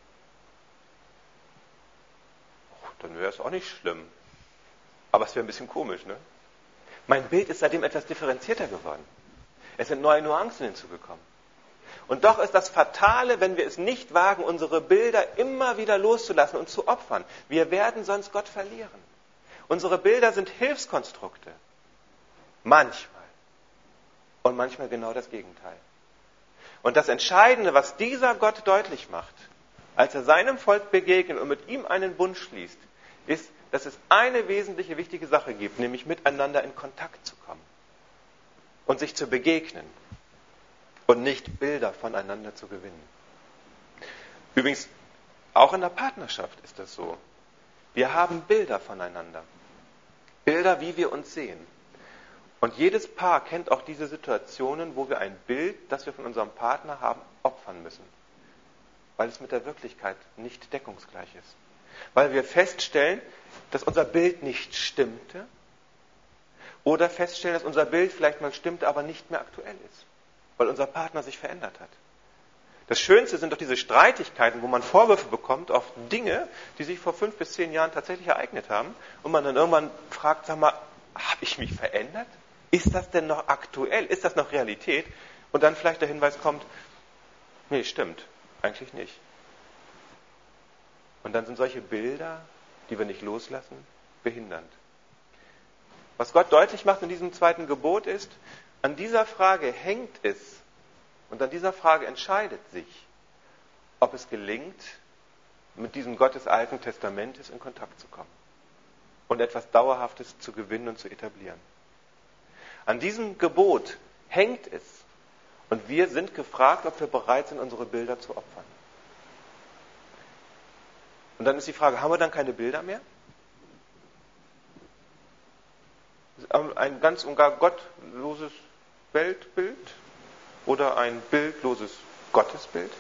Speaker 3: dann wäre es auch nicht schlimm. Aber es wäre ein bisschen komisch, ne? Mein Bild ist seitdem etwas differenzierter geworden. Es sind neue Nuancen hinzugekommen. Und doch ist das Fatale, wenn wir es nicht wagen, unsere Bilder immer wieder loszulassen und zu opfern. Wir werden sonst Gott verlieren. Unsere Bilder sind Hilfskonstrukte. Manchmal. Und manchmal genau das Gegenteil. Und das Entscheidende, was dieser Gott deutlich macht, als er seinem Volk begegnet und mit ihm einen Bund schließt, ist, dass es eine wesentliche, wichtige Sache gibt, nämlich miteinander in Kontakt zu kommen und sich zu begegnen und nicht Bilder voneinander zu gewinnen. Übrigens, auch in der Partnerschaft ist das so. Wir haben Bilder voneinander. Bilder, wie wir uns sehen. Und jedes Paar kennt auch diese Situationen, wo wir ein Bild, das wir von unserem Partner haben, opfern müssen. Weil es mit der Wirklichkeit nicht deckungsgleich ist. Weil wir feststellen, dass unser Bild nicht stimmte. Oder feststellen, dass unser Bild vielleicht mal stimmte, aber nicht mehr aktuell ist. Weil unser Partner sich verändert hat. Das Schönste sind doch diese Streitigkeiten, wo man Vorwürfe bekommt auf Dinge, die sich vor fünf bis zehn Jahren tatsächlich ereignet haben. Und man dann irgendwann fragt, sag mal, habe ich mich verändert? Ist das denn noch aktuell? Ist das noch Realität? Und dann vielleicht der Hinweis kommt, nee, stimmt, eigentlich nicht. Und dann sind solche Bilder, die wir nicht loslassen, behindernd. Was Gott deutlich macht in diesem zweiten Gebot ist, an dieser Frage hängt es und an dieser Frage entscheidet sich, ob es gelingt, mit diesem Gott des Alten Testamentes in Kontakt zu kommen und etwas Dauerhaftes zu gewinnen und zu etablieren. An diesem Gebot hängt es und wir sind gefragt, ob wir bereit sind, unsere Bilder zu opfern. Und dann ist die Frage, haben wir dann keine Bilder mehr? Ein ganz und gar gottloses Weltbild oder ein bildloses Gottesbild?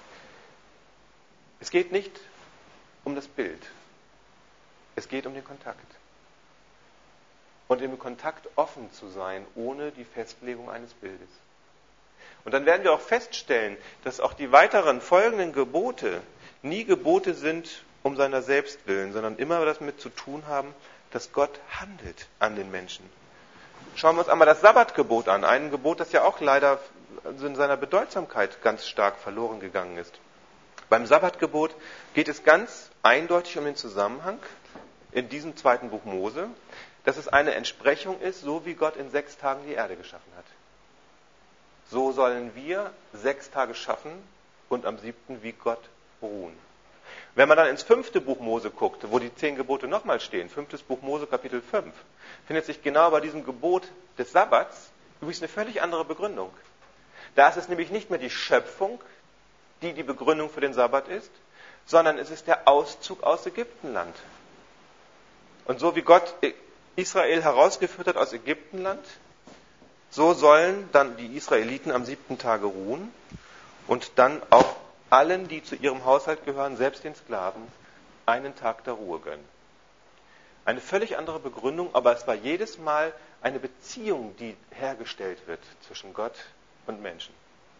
Speaker 3: Es geht nicht um das Bild. Es geht um den Kontakt. Und im Kontakt offen zu sein, ohne die Festlegung eines Bildes. Und dann werden wir auch feststellen, dass auch die weiteren folgenden Gebote nie Gebote sind um seiner selbst willen, sondern immer damit zu tun haben, dass Gott handelt an den Menschen. Schauen wir uns einmal das Sabbatgebot an. Ein Gebot, das ja auch leider in seiner Bedeutsamkeit ganz stark verloren gegangen ist. Beim Sabbatgebot geht es ganz eindeutig um den Zusammenhang in diesem zweiten Buch Mose, dass es eine Entsprechung ist, so wie Gott in sechs Tagen die Erde geschaffen hat. So sollen wir sechs Tage schaffen und am siebten wie Gott ruhen. Wenn man dann ins fünfte Buch Mose guckt, wo die zehn Gebote nochmal stehen, fünftes Buch Mose, Kapitel fünf, findet sich genau bei diesem Gebot des Sabbats übrigens eine völlig andere Begründung. Da ist es nämlich nicht mehr die Schöpfung, die die Begründung für den Sabbat ist, sondern es ist der Auszug aus Ägyptenland. Und so wie Gott Israel herausgeführt hat aus Ägyptenland, so sollen dann die Israeliten am siebten Tage ruhen und dann auch allen, die zu ihrem Haushalt gehören, selbst den Sklaven, einen Tag der Ruhe gönnen. Eine völlig andere Begründung, aber es war jedes Mal eine Beziehung, die hergestellt wird zwischen Gott und Menschen.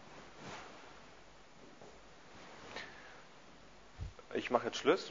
Speaker 3: Ich mache jetzt Schluss.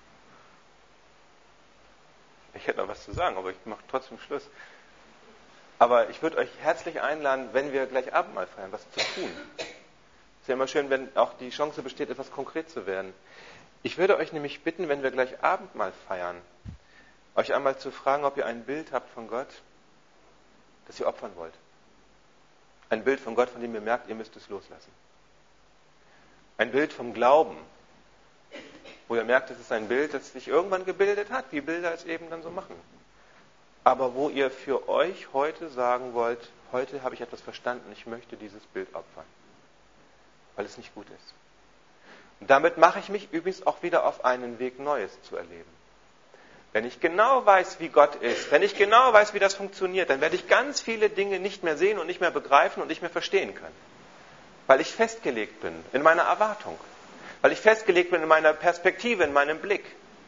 Speaker 3: Ich hätte noch was zu sagen, aber ich mache trotzdem Schluss. Aber ich würde euch herzlich einladen, wenn wir gleich Abendmahl feiern, was zu tun. Es ist ja immer schön, wenn auch die Chance besteht, etwas konkret zu werden. Ich würde euch nämlich bitten, wenn wir gleich Abendmahl feiern, euch einmal zu fragen, ob ihr ein Bild habt von Gott, das ihr opfern wollt. Ein Bild von Gott, von dem ihr merkt, ihr müsst es loslassen. Ein Bild vom Glauben, wo ihr merkt, es ist ein Bild, das sich irgendwann gebildet hat, wie Bilder es eben dann so machen. Aber wo ihr für euch heute sagen wollt, heute habe ich etwas verstanden, ich möchte dieses Bild opfern, weil es nicht gut ist. Und damit mache ich mich übrigens auch wieder auf einen Weg, Neues zu erleben. Wenn ich genau weiß, wie Gott ist, wenn ich genau weiß, wie das funktioniert, dann werde ich ganz viele Dinge nicht mehr sehen und nicht mehr begreifen und nicht mehr verstehen können. Weil ich festgelegt bin in meiner Erwartung. Weil ich festgelegt bin in meiner Perspektive, in meinem Blick.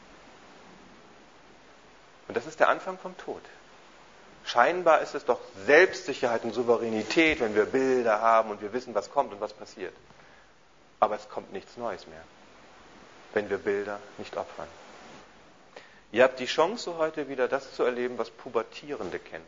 Speaker 3: Und das ist der Anfang vom Tod. Scheinbar ist es doch Selbstsicherheit und Souveränität, wenn wir Bilder haben und wir wissen, was kommt und was passiert. Aber es kommt nichts Neues mehr, wenn wir Bilder nicht opfern. Ihr habt die Chance, heute wieder das zu erleben, was Pubertierende kennen.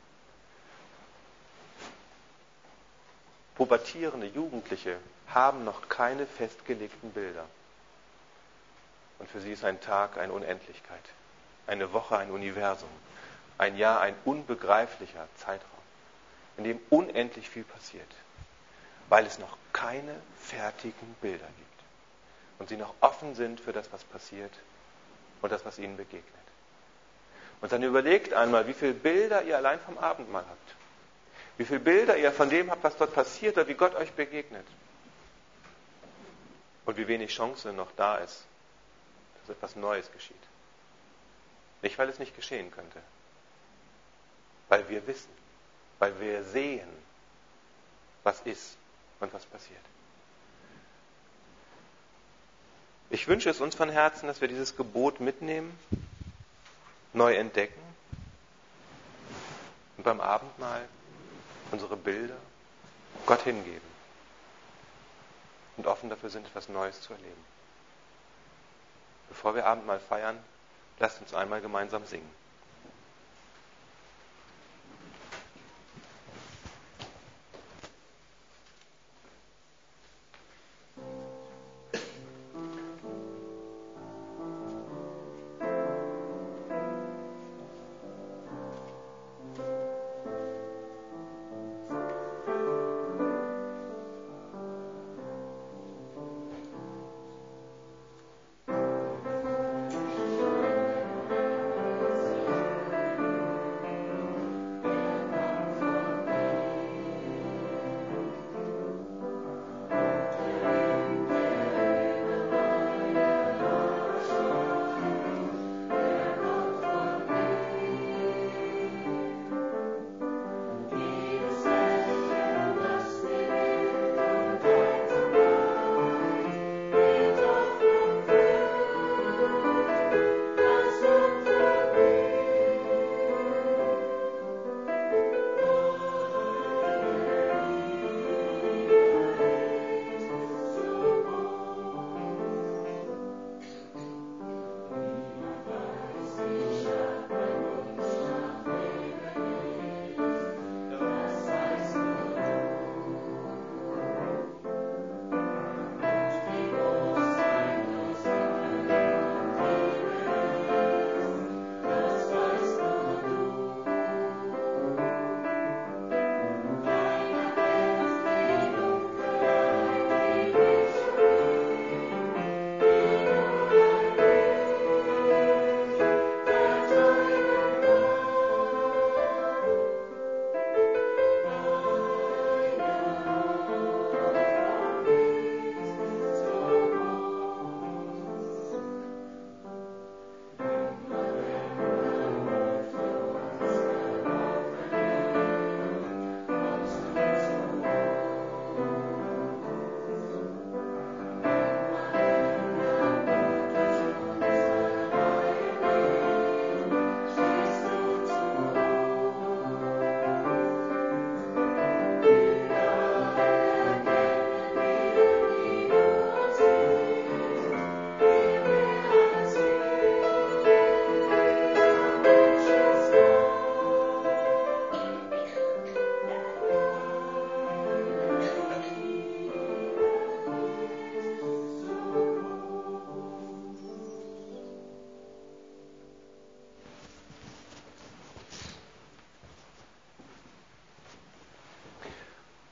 Speaker 3: Pubertierende Jugendliche haben noch keine festgelegten Bilder. Und für sie ist ein Tag eine Unendlichkeit, eine Woche ein Universum, ein Jahr ein unbegreiflicher Zeitraum, in dem unendlich viel passiert, weil es noch keine fertigen Bilder gibt und sie noch offen sind für das, was passiert und das, was ihnen begegnet. Und dann überlegt einmal, wie viele Bilder ihr allein vom Abendmahl habt. Wie viele Bilder ihr von dem habt, was dort passiert oder wie Gott euch begegnet. Und wie wenig Chance noch da ist, dass etwas Neues geschieht. Nicht, weil es nicht geschehen könnte. Weil wir wissen, weil wir sehen, was ist und was passiert. Ich wünsche es uns von Herzen, dass wir dieses Gebot mitnehmen, neu entdecken und beim Abendmahl unsere Bilder Gott hingeben und offen dafür sind, etwas Neues zu erleben. Bevor wir Abendmahl feiern, lasst uns einmal gemeinsam singen.
Speaker 2: Thank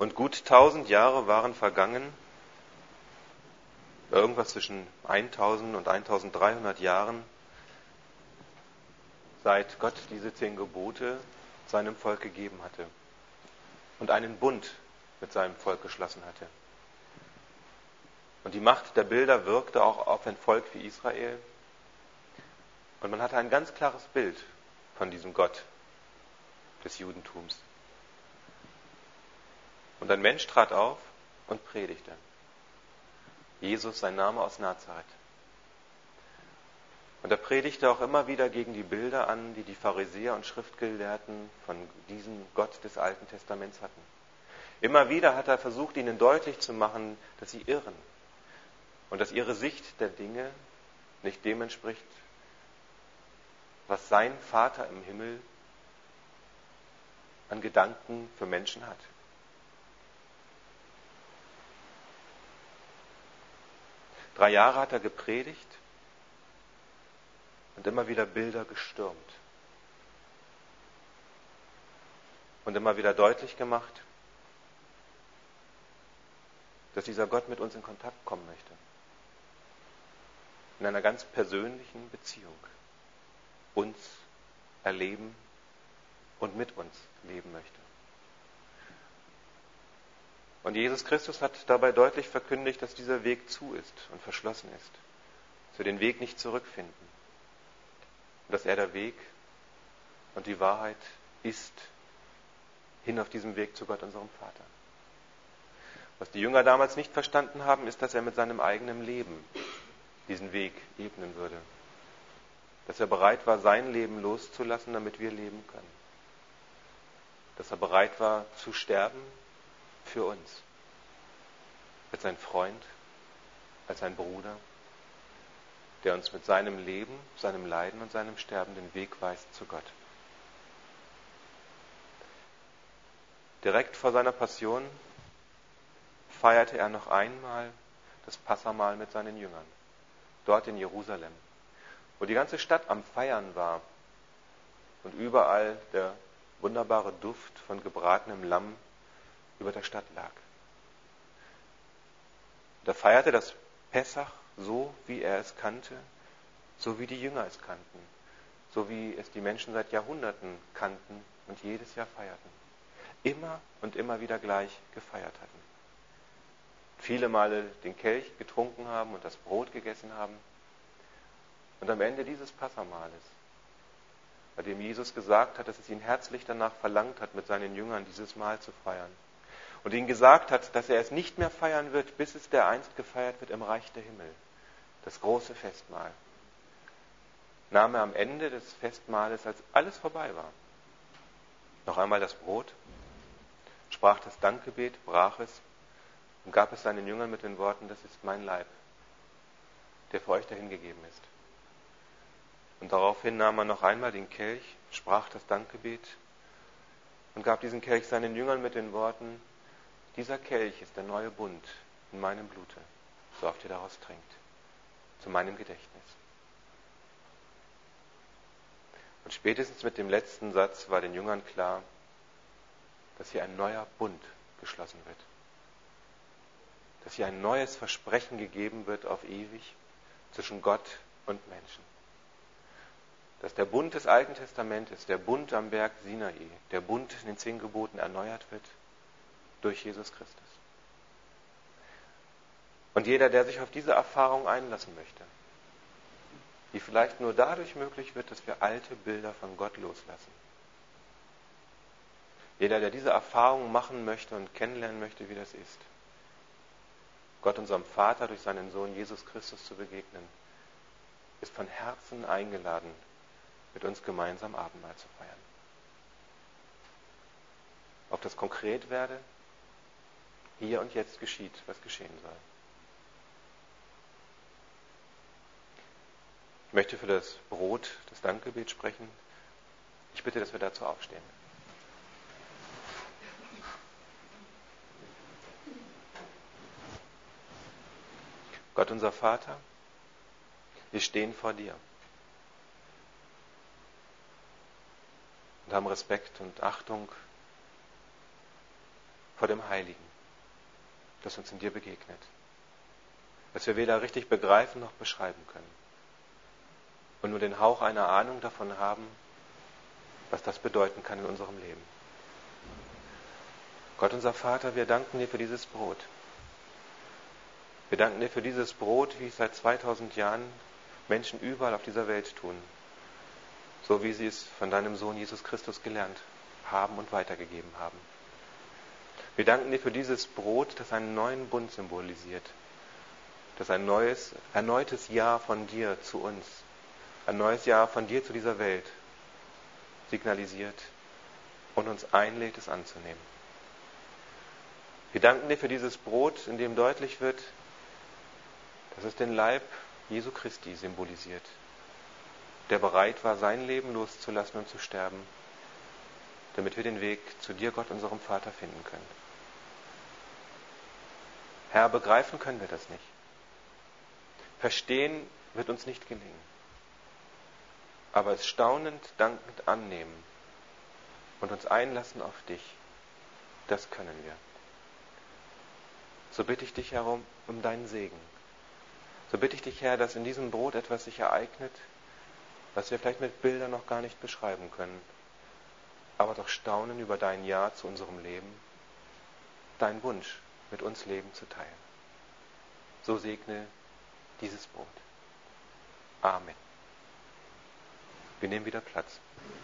Speaker 3: Und gut tausend Jahre waren vergangen, irgendwas zwischen tausend und dreizehnhundert Jahren, seit Gott diese zehn Gebote seinem Volk gegeben hatte und einen Bund mit seinem Volk geschlossen hatte. Und die Macht der Bilder wirkte auch auf ein Volk wie Israel. Und man hatte ein ganz klares Bild von diesem Gott des Judentums. Und ein Mensch trat auf und predigte. Jesus, sein Name aus Nazareth. Und er predigte auch immer wieder gegen die Bilder an, die die Pharisäer und Schriftgelehrten von diesem Gott des Alten Testaments hatten. Immer wieder hat er versucht, ihnen deutlich zu machen, dass sie irren und dass ihre Sicht der Dinge nicht dem entspricht, was sein Vater im Himmel an Gedanken für Menschen hat. Drei Jahre hat er gepredigt und immer wieder Bilder gestürmt und immer wieder deutlich gemacht, dass dieser Gott mit uns in Kontakt kommen möchte. In einer ganz persönlichen Beziehung uns erleben und mit uns leben möchte. Und Jesus Christus hat dabei deutlich verkündigt, dass dieser Weg zu ist und verschlossen ist, dass wir den Weg nicht zurückfinden. Und dass er der Weg und die Wahrheit ist, hin auf diesem Weg zu Gott, unserem Vater. Was die Jünger damals nicht verstanden haben, ist, dass er mit seinem eigenen Leben diesen Weg ebnen würde. Dass er bereit war, sein Leben loszulassen, damit wir leben können. Dass er bereit war, zu sterben für uns. Als ein Freund, als ein Bruder, der uns mit seinem Leben, seinem Leiden und seinem Sterben den Weg weist zu Gott. Direkt vor seiner Passion feierte er noch einmal das Passahmahl mit seinen Jüngern, dort in Jerusalem, wo die ganze Stadt am Feiern war und überall der wunderbare Duft von gebratenem Lamm über der Stadt lag. Da feierte das Pessach so, wie er es kannte, so wie die Jünger es kannten, so wie es die Menschen seit Jahrhunderten kannten und jedes Jahr feierten. Immer und immer wieder gleich gefeiert hatten. Viele Male den Kelch getrunken haben und das Brot gegessen haben. Und am Ende dieses Passamahles, bei dem Jesus gesagt hat, dass es ihn herzlich danach verlangt hat, mit seinen Jüngern dieses Mahl zu feiern. Und ihnen gesagt hat, dass er es nicht mehr feiern wird, bis es dereinst gefeiert wird im Reich der Himmel. Das große Festmahl. Nahm er am Ende des Festmahles, als alles vorbei war, noch einmal das Brot, sprach das Dankgebet, brach es und gab es seinen Jüngern mit den Worten, das ist mein Leib, der für euch dahingegeben ist. Und daraufhin nahm er noch einmal den Kelch, sprach das Dankgebet und gab diesen Kelch seinen Jüngern mit den Worten, dieser Kelch ist der neue Bund in meinem Blute, so oft ihr daraus trinkt, zu meinem Gedächtnis. Und spätestens mit dem letzten Satz war den Jüngern klar, dass hier ein neuer Bund geschlossen wird. Dass hier ein neues Versprechen gegeben wird auf ewig zwischen Gott und Menschen. Dass der Bund des Alten Testamentes, der Bund am Berg Sinai, der Bund in den zehn Geboten erneuert wird durch Jesus Christus. Und jeder, der sich auf diese Erfahrung einlassen möchte, die vielleicht nur dadurch möglich wird, dass wir alte Bilder von Gott loslassen. Jeder, der diese Erfahrung machen möchte und kennenlernen möchte, wie das ist, Gott, unserem Vater, durch seinen Sohn Jesus Christus zu begegnen, ist von Herzen eingeladen, mit uns gemeinsam Abendmahl zu feiern. Ob das konkret werde, hier und jetzt geschieht, was geschehen soll. Ich möchte für das Brot, das Dankgebet sprechen. Ich bitte, dass wir dazu aufstehen. Gott, unser Vater, wir stehen vor dir und haben Respekt und Achtung vor dem Heiligen, das uns in dir begegnet, das wir weder richtig begreifen noch beschreiben können und nur den Hauch einer Ahnung davon haben, was das bedeuten kann in unserem Leben. Gott, unser Vater, wir danken dir für dieses Brot. Wir danken dir für dieses Brot, wie es seit zweitausend Jahren Menschen überall auf dieser Welt tun, so wie sie es von deinem Sohn Jesus Christus gelernt haben und weitergegeben haben. Wir danken dir für dieses Brot, das einen neuen Bund symbolisiert, das ein neues, erneutes Ja von dir zu uns, ein neues Ja von dir zu dieser Welt signalisiert und uns einlädt, es anzunehmen. Wir danken dir für dieses Brot, in dem deutlich wird, dass es den Leib Jesu Christi symbolisiert, der bereit war, sein Leben loszulassen und zu sterben, damit wir den Weg zu dir, Gott, unserem Vater, finden können. Herr, begreifen können wir das nicht. Verstehen wird uns nicht gelingen. Aber es staunend, dankend annehmen und uns einlassen auf dich, das können wir. So bitte ich dich, Herr, um, um deinen Segen. So bitte ich dich, Herr, dass in diesem Brot etwas sich ereignet, was wir vielleicht mit Bildern noch gar nicht beschreiben können, aber doch staunen über dein Ja zu unserem Leben, dein Wunsch, mit uns Leben zu teilen. So segne dieses Brot. Amen. Wir nehmen wieder Platz.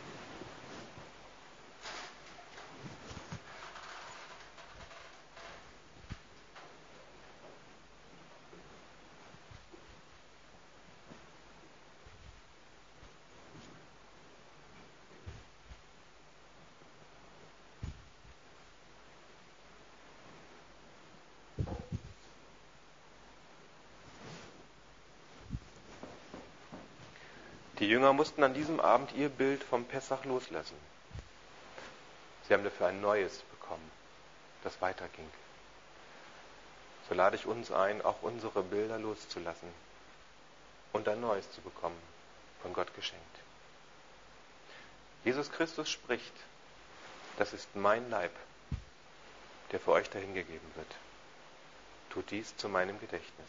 Speaker 3: Die Jünger mussten an diesem Abend ihr Bild vom Pessach loslassen. Sie haben dafür ein neues bekommen, das weiterging. So lade ich uns ein, auch unsere Bilder loszulassen und ein neues zu bekommen, von Gott geschenkt. Jesus Christus spricht, das ist mein Leib, der für euch dahingegeben wird. Tut dies zu meinem Gedächtnis.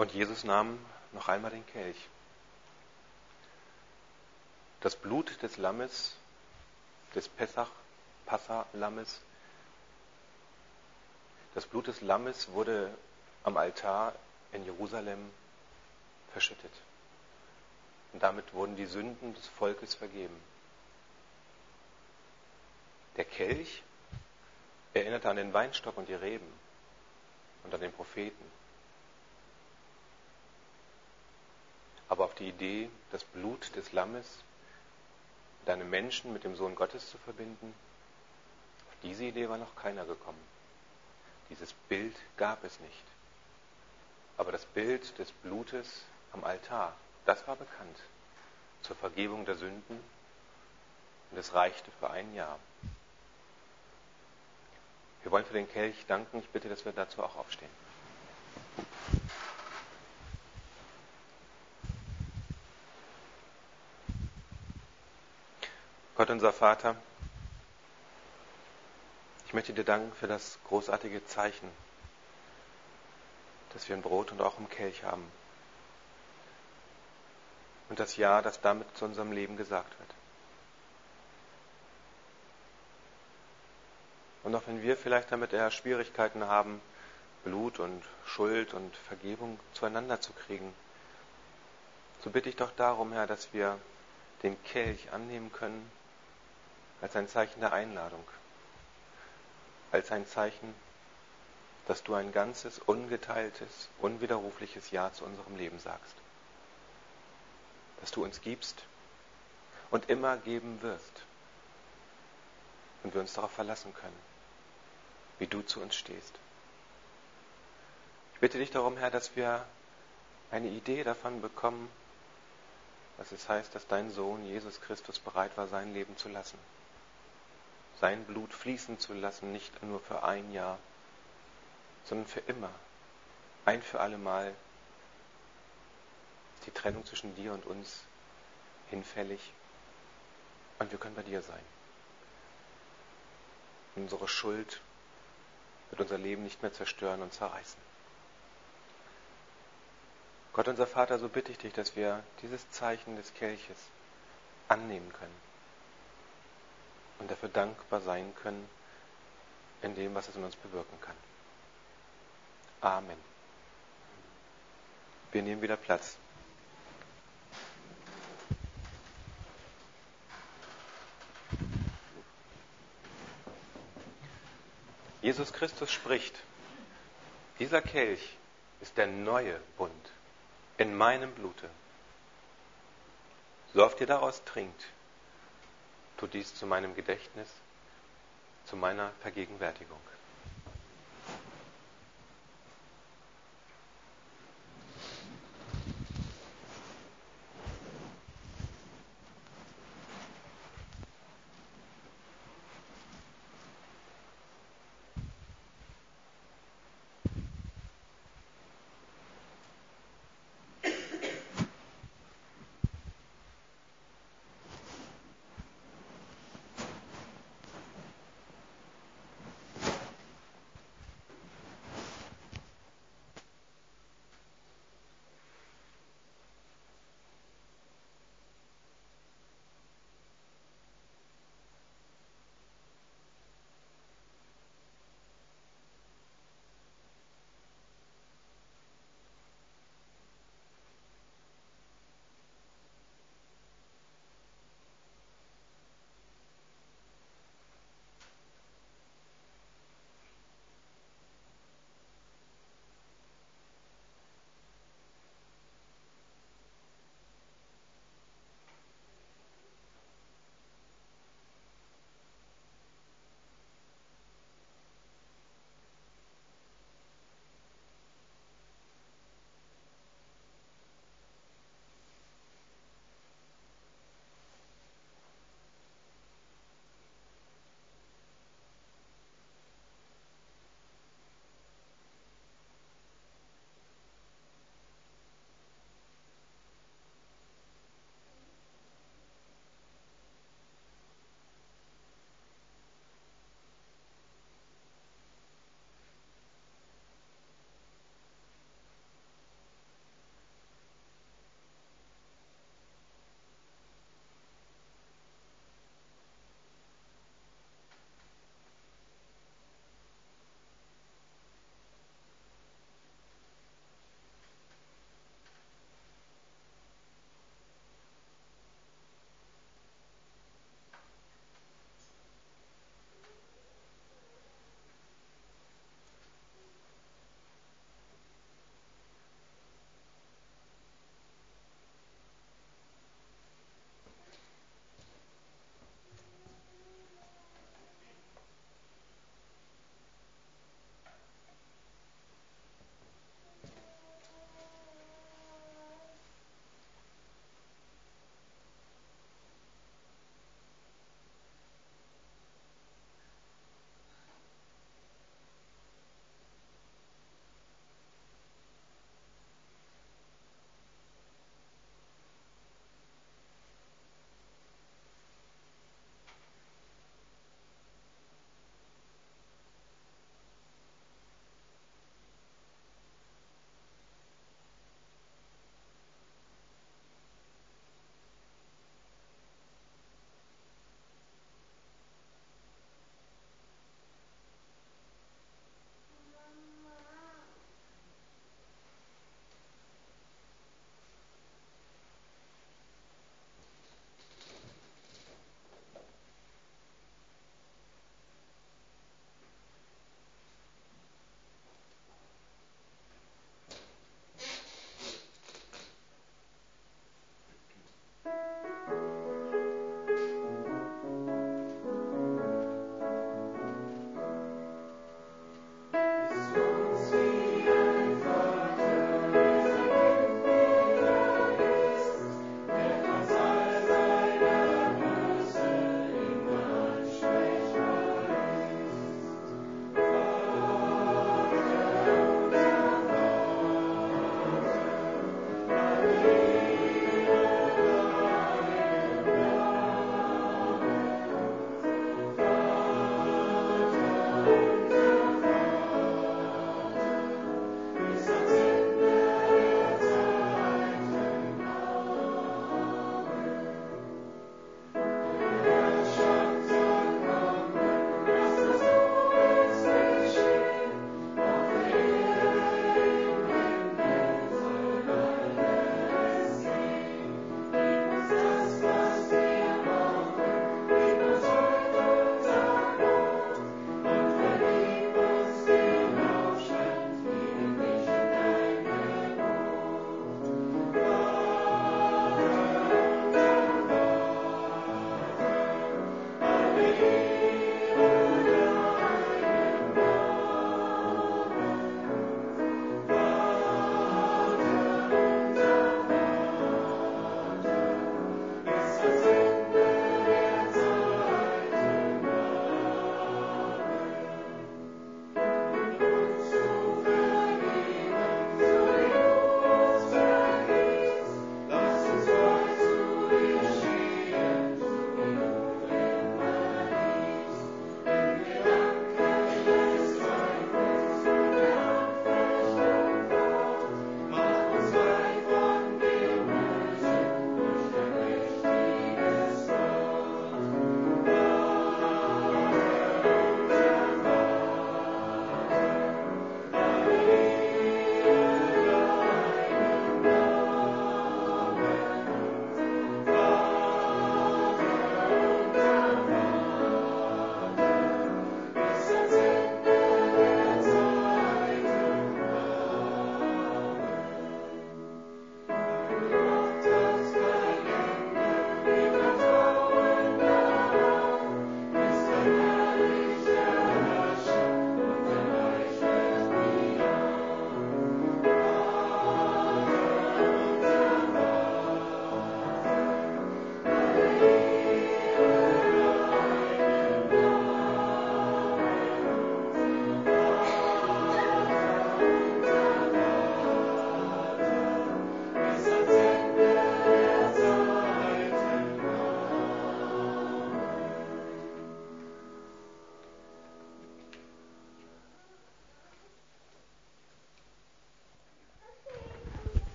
Speaker 3: Und Jesus nahm noch einmal den Kelch. Das Blut des Lammes, des Pessach, Passa-Lammes, das Blut des Lammes wurde am Altar in Jerusalem verschüttet. Und damit wurden die Sünden des Volkes vergeben. Der Kelch erinnerte an den Weinstock und die Reben und an den Propheten. Aber auf die Idee, das Blut des Lammes mit einem Menschen, mit dem Sohn Gottes zu verbinden, auf diese Idee war noch keiner gekommen. Dieses Bild gab es nicht. Aber das Bild des Blutes am Altar, das war bekannt zur Vergebung der Sünden und es reichte für ein Jahr. Wir wollen für den Kelch danken. Ich bitte, dass wir dazu auch aufstehen. Gott, unser Vater, ich möchte dir danken für das großartige Zeichen, das wir im Brot und auch im Kelch haben. Und das Ja, das damit zu unserem Leben gesagt wird. Und auch wenn wir vielleicht damit eher Schwierigkeiten haben, Blut und Schuld und Vergebung zueinander zu kriegen, so bitte ich doch darum, Herr, dass wir den Kelch annehmen können als ein Zeichen der Einladung, als ein Zeichen, dass du ein ganzes, ungeteiltes, unwiderrufliches Ja zu unserem Leben sagst. Dass du uns gibst und immer geben wirst und wir uns darauf verlassen können, wie du zu uns stehst. Ich bitte dich darum, Herr, dass wir eine Idee davon bekommen, was es heißt, dass dein Sohn Jesus Christus bereit war, sein Leben zu lassen. Sein Blut fließen zu lassen, nicht nur für ein Jahr, sondern für immer, ein für alle Mal, ist die Trennung zwischen dir und uns hinfällig und wir können bei dir sein. Unsere Schuld wird unser Leben nicht mehr zerstören und zerreißen. Gott, unser Vater, so bitte ich dich, dass wir dieses Zeichen des Kelches annehmen können und dafür dankbar sein können in dem, was es in uns bewirken kann. Amen. Wir nehmen wieder Platz. Jesus Christus spricht, dieser Kelch ist der neue Bund in meinem Blute. So oft ihr daraus trinkt, tut dies zu meinem Gedächtnis, zu meiner Vergegenwärtigung.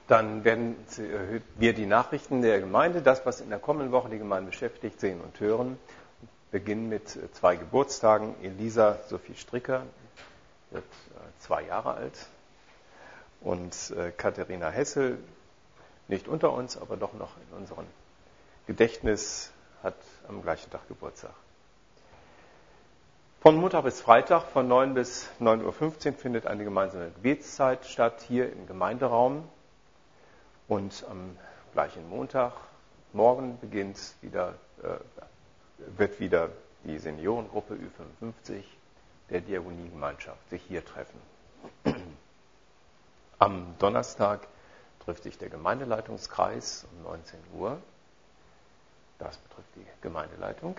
Speaker 1: Dann werden wir die Nachrichten der Gemeinde, das, was in der kommenden Woche die Gemeinde beschäftigt, sehen und hören. Beginnen mit zwei Geburtstagen. Elisa Sophie Stricker wird zwei Jahre alt und Katharina Hessel, nicht unter uns, aber doch noch in unserem Gedächtnis, hat am gleichen Tag Geburtstag. Von Montag bis Freitag von neun bis neun Uhr fünfzehn findet eine gemeinsame Gebetszeit statt, hier im Gemeinderaum. Und am gleichen Montag, morgen beginnt wieder, äh, wird wieder die Seniorengruppe Ü fünfundfünfzig der Diakoniegemeinschaft sich hier treffen. Am Donnerstag trifft sich der Gemeindeleitungskreis um neunzehn Uhr. Das betrifft die Gemeindeleitung.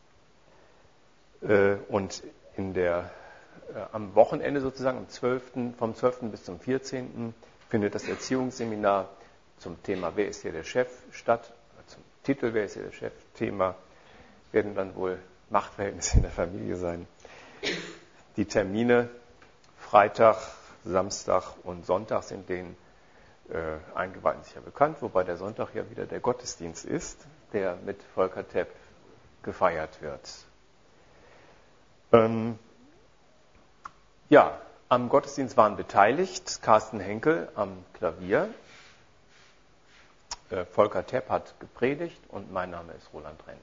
Speaker 1: Äh, und in der, äh, am Wochenende sozusagen, am zwölften vom zwölften bis zum vierzehnten findet das Erziehungsseminar zum Thema Wer ist hier der Chef statt. Zum Titel Wer ist hier der Chef? Thema werden dann wohl Machtverhältnisse in der Familie sein. Die Termine Freitag, Samstag und Sonntag sind den äh, Eingeweihten sicher bekannt, wobei der Sonntag ja wieder der Gottesdienst ist, der mit Volker Tepp gefeiert wird. Ähm, ja, am Gottesdienst waren beteiligt Carsten Henkel am Klavier, äh, Volker Tepp hat gepredigt und mein Name ist Roland Renz.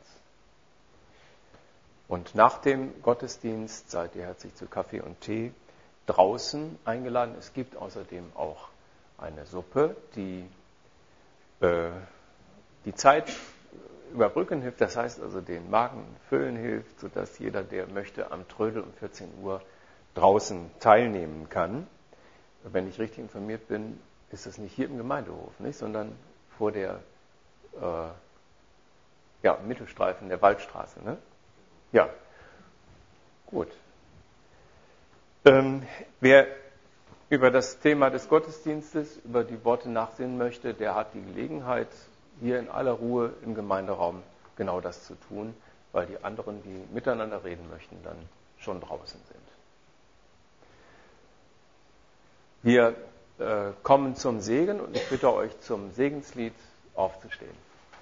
Speaker 1: Und nach dem Gottesdienst seid ihr herzlich zu Kaffee und Tee draußen eingeladen. Es gibt außerdem auch eine Suppe, die äh, die Zeit überbrücken hilft, das heißt also den Magen füllen hilft, sodass jeder, der möchte, am Trödel um vierzehn Uhr draußen teilnehmen kann. Wenn ich richtig informiert bin, ist das nicht hier im Gemeindehof, nicht, sondern vor der äh, ja, Mittelstreifen der Waldstraße. Ne? Ja, gut. Ähm, wer über das Thema des Gottesdienstes, über die Worte nachsinnen möchte, der hat die Gelegenheit, hier in aller Ruhe im Gemeinderaum genau das zu tun, weil die anderen, die miteinander reden möchten, dann schon draußen sind. Wir äh, kommen zum Segen und ich bitte euch, zum Segenslied aufzustehen.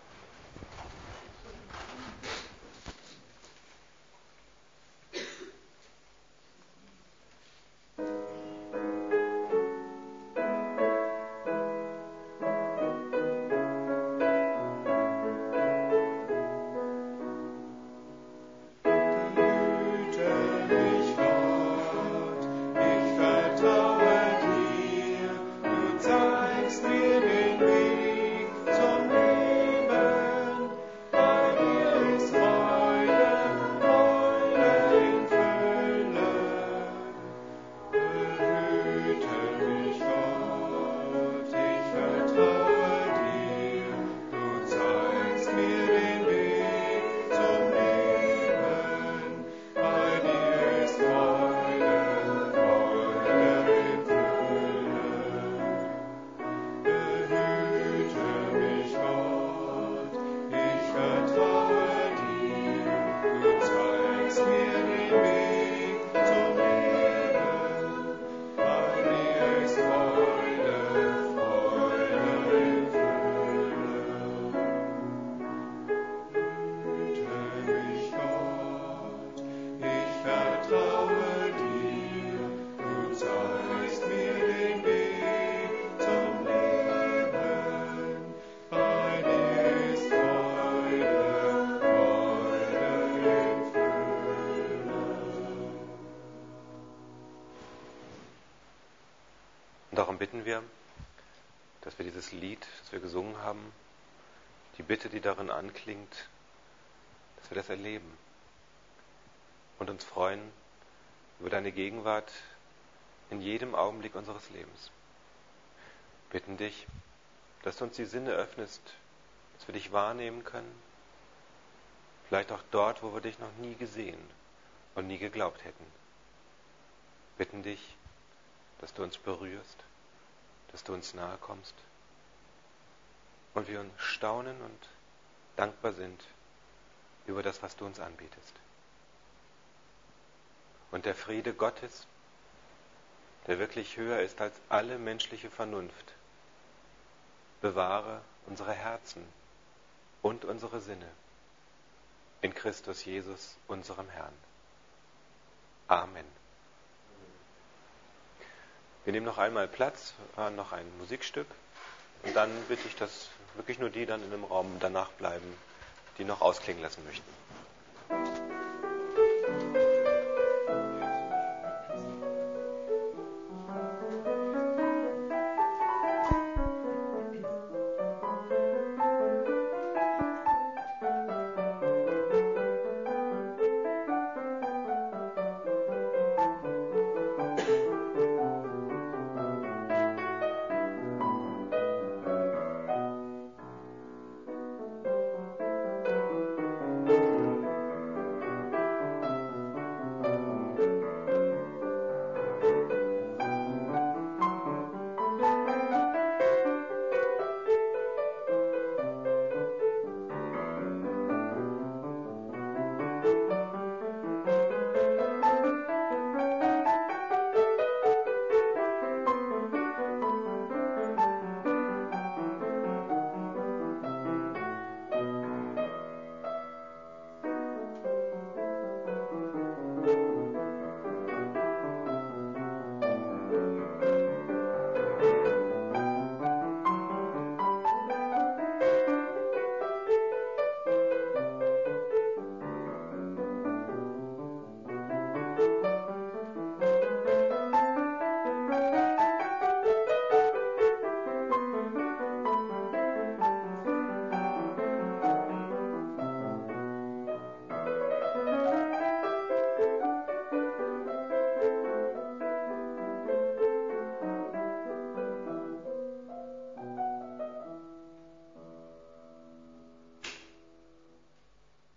Speaker 3: Darum bitten wir, dass wir dieses Lied, das wir gesungen haben, die Bitte, die darin anklingt, dass wir das erleben und uns freuen über deine Gegenwart in jedem Augenblick unseres Lebens. Wir bitten dich, dass du uns die Sinne öffnest, dass wir dich wahrnehmen können, vielleicht auch dort, wo wir dich noch nie gesehen und nie geglaubt hätten. Wir bitten dich, dass du uns berührst, dass du uns nahe kommst und wir uns staunen und dankbar sind über das, was du uns anbietest. Und der Friede Gottes, der wirklich höher ist als alle menschliche Vernunft, bewahre unsere Herzen und unsere Sinne in Christus Jesus, unserem Herrn. Amen. Wir nehmen noch einmal Platz, hören noch ein Musikstück und dann bitte ich, dass wirklich nur die dann in dem Raum danach bleiben, die noch ausklingen lassen möchten.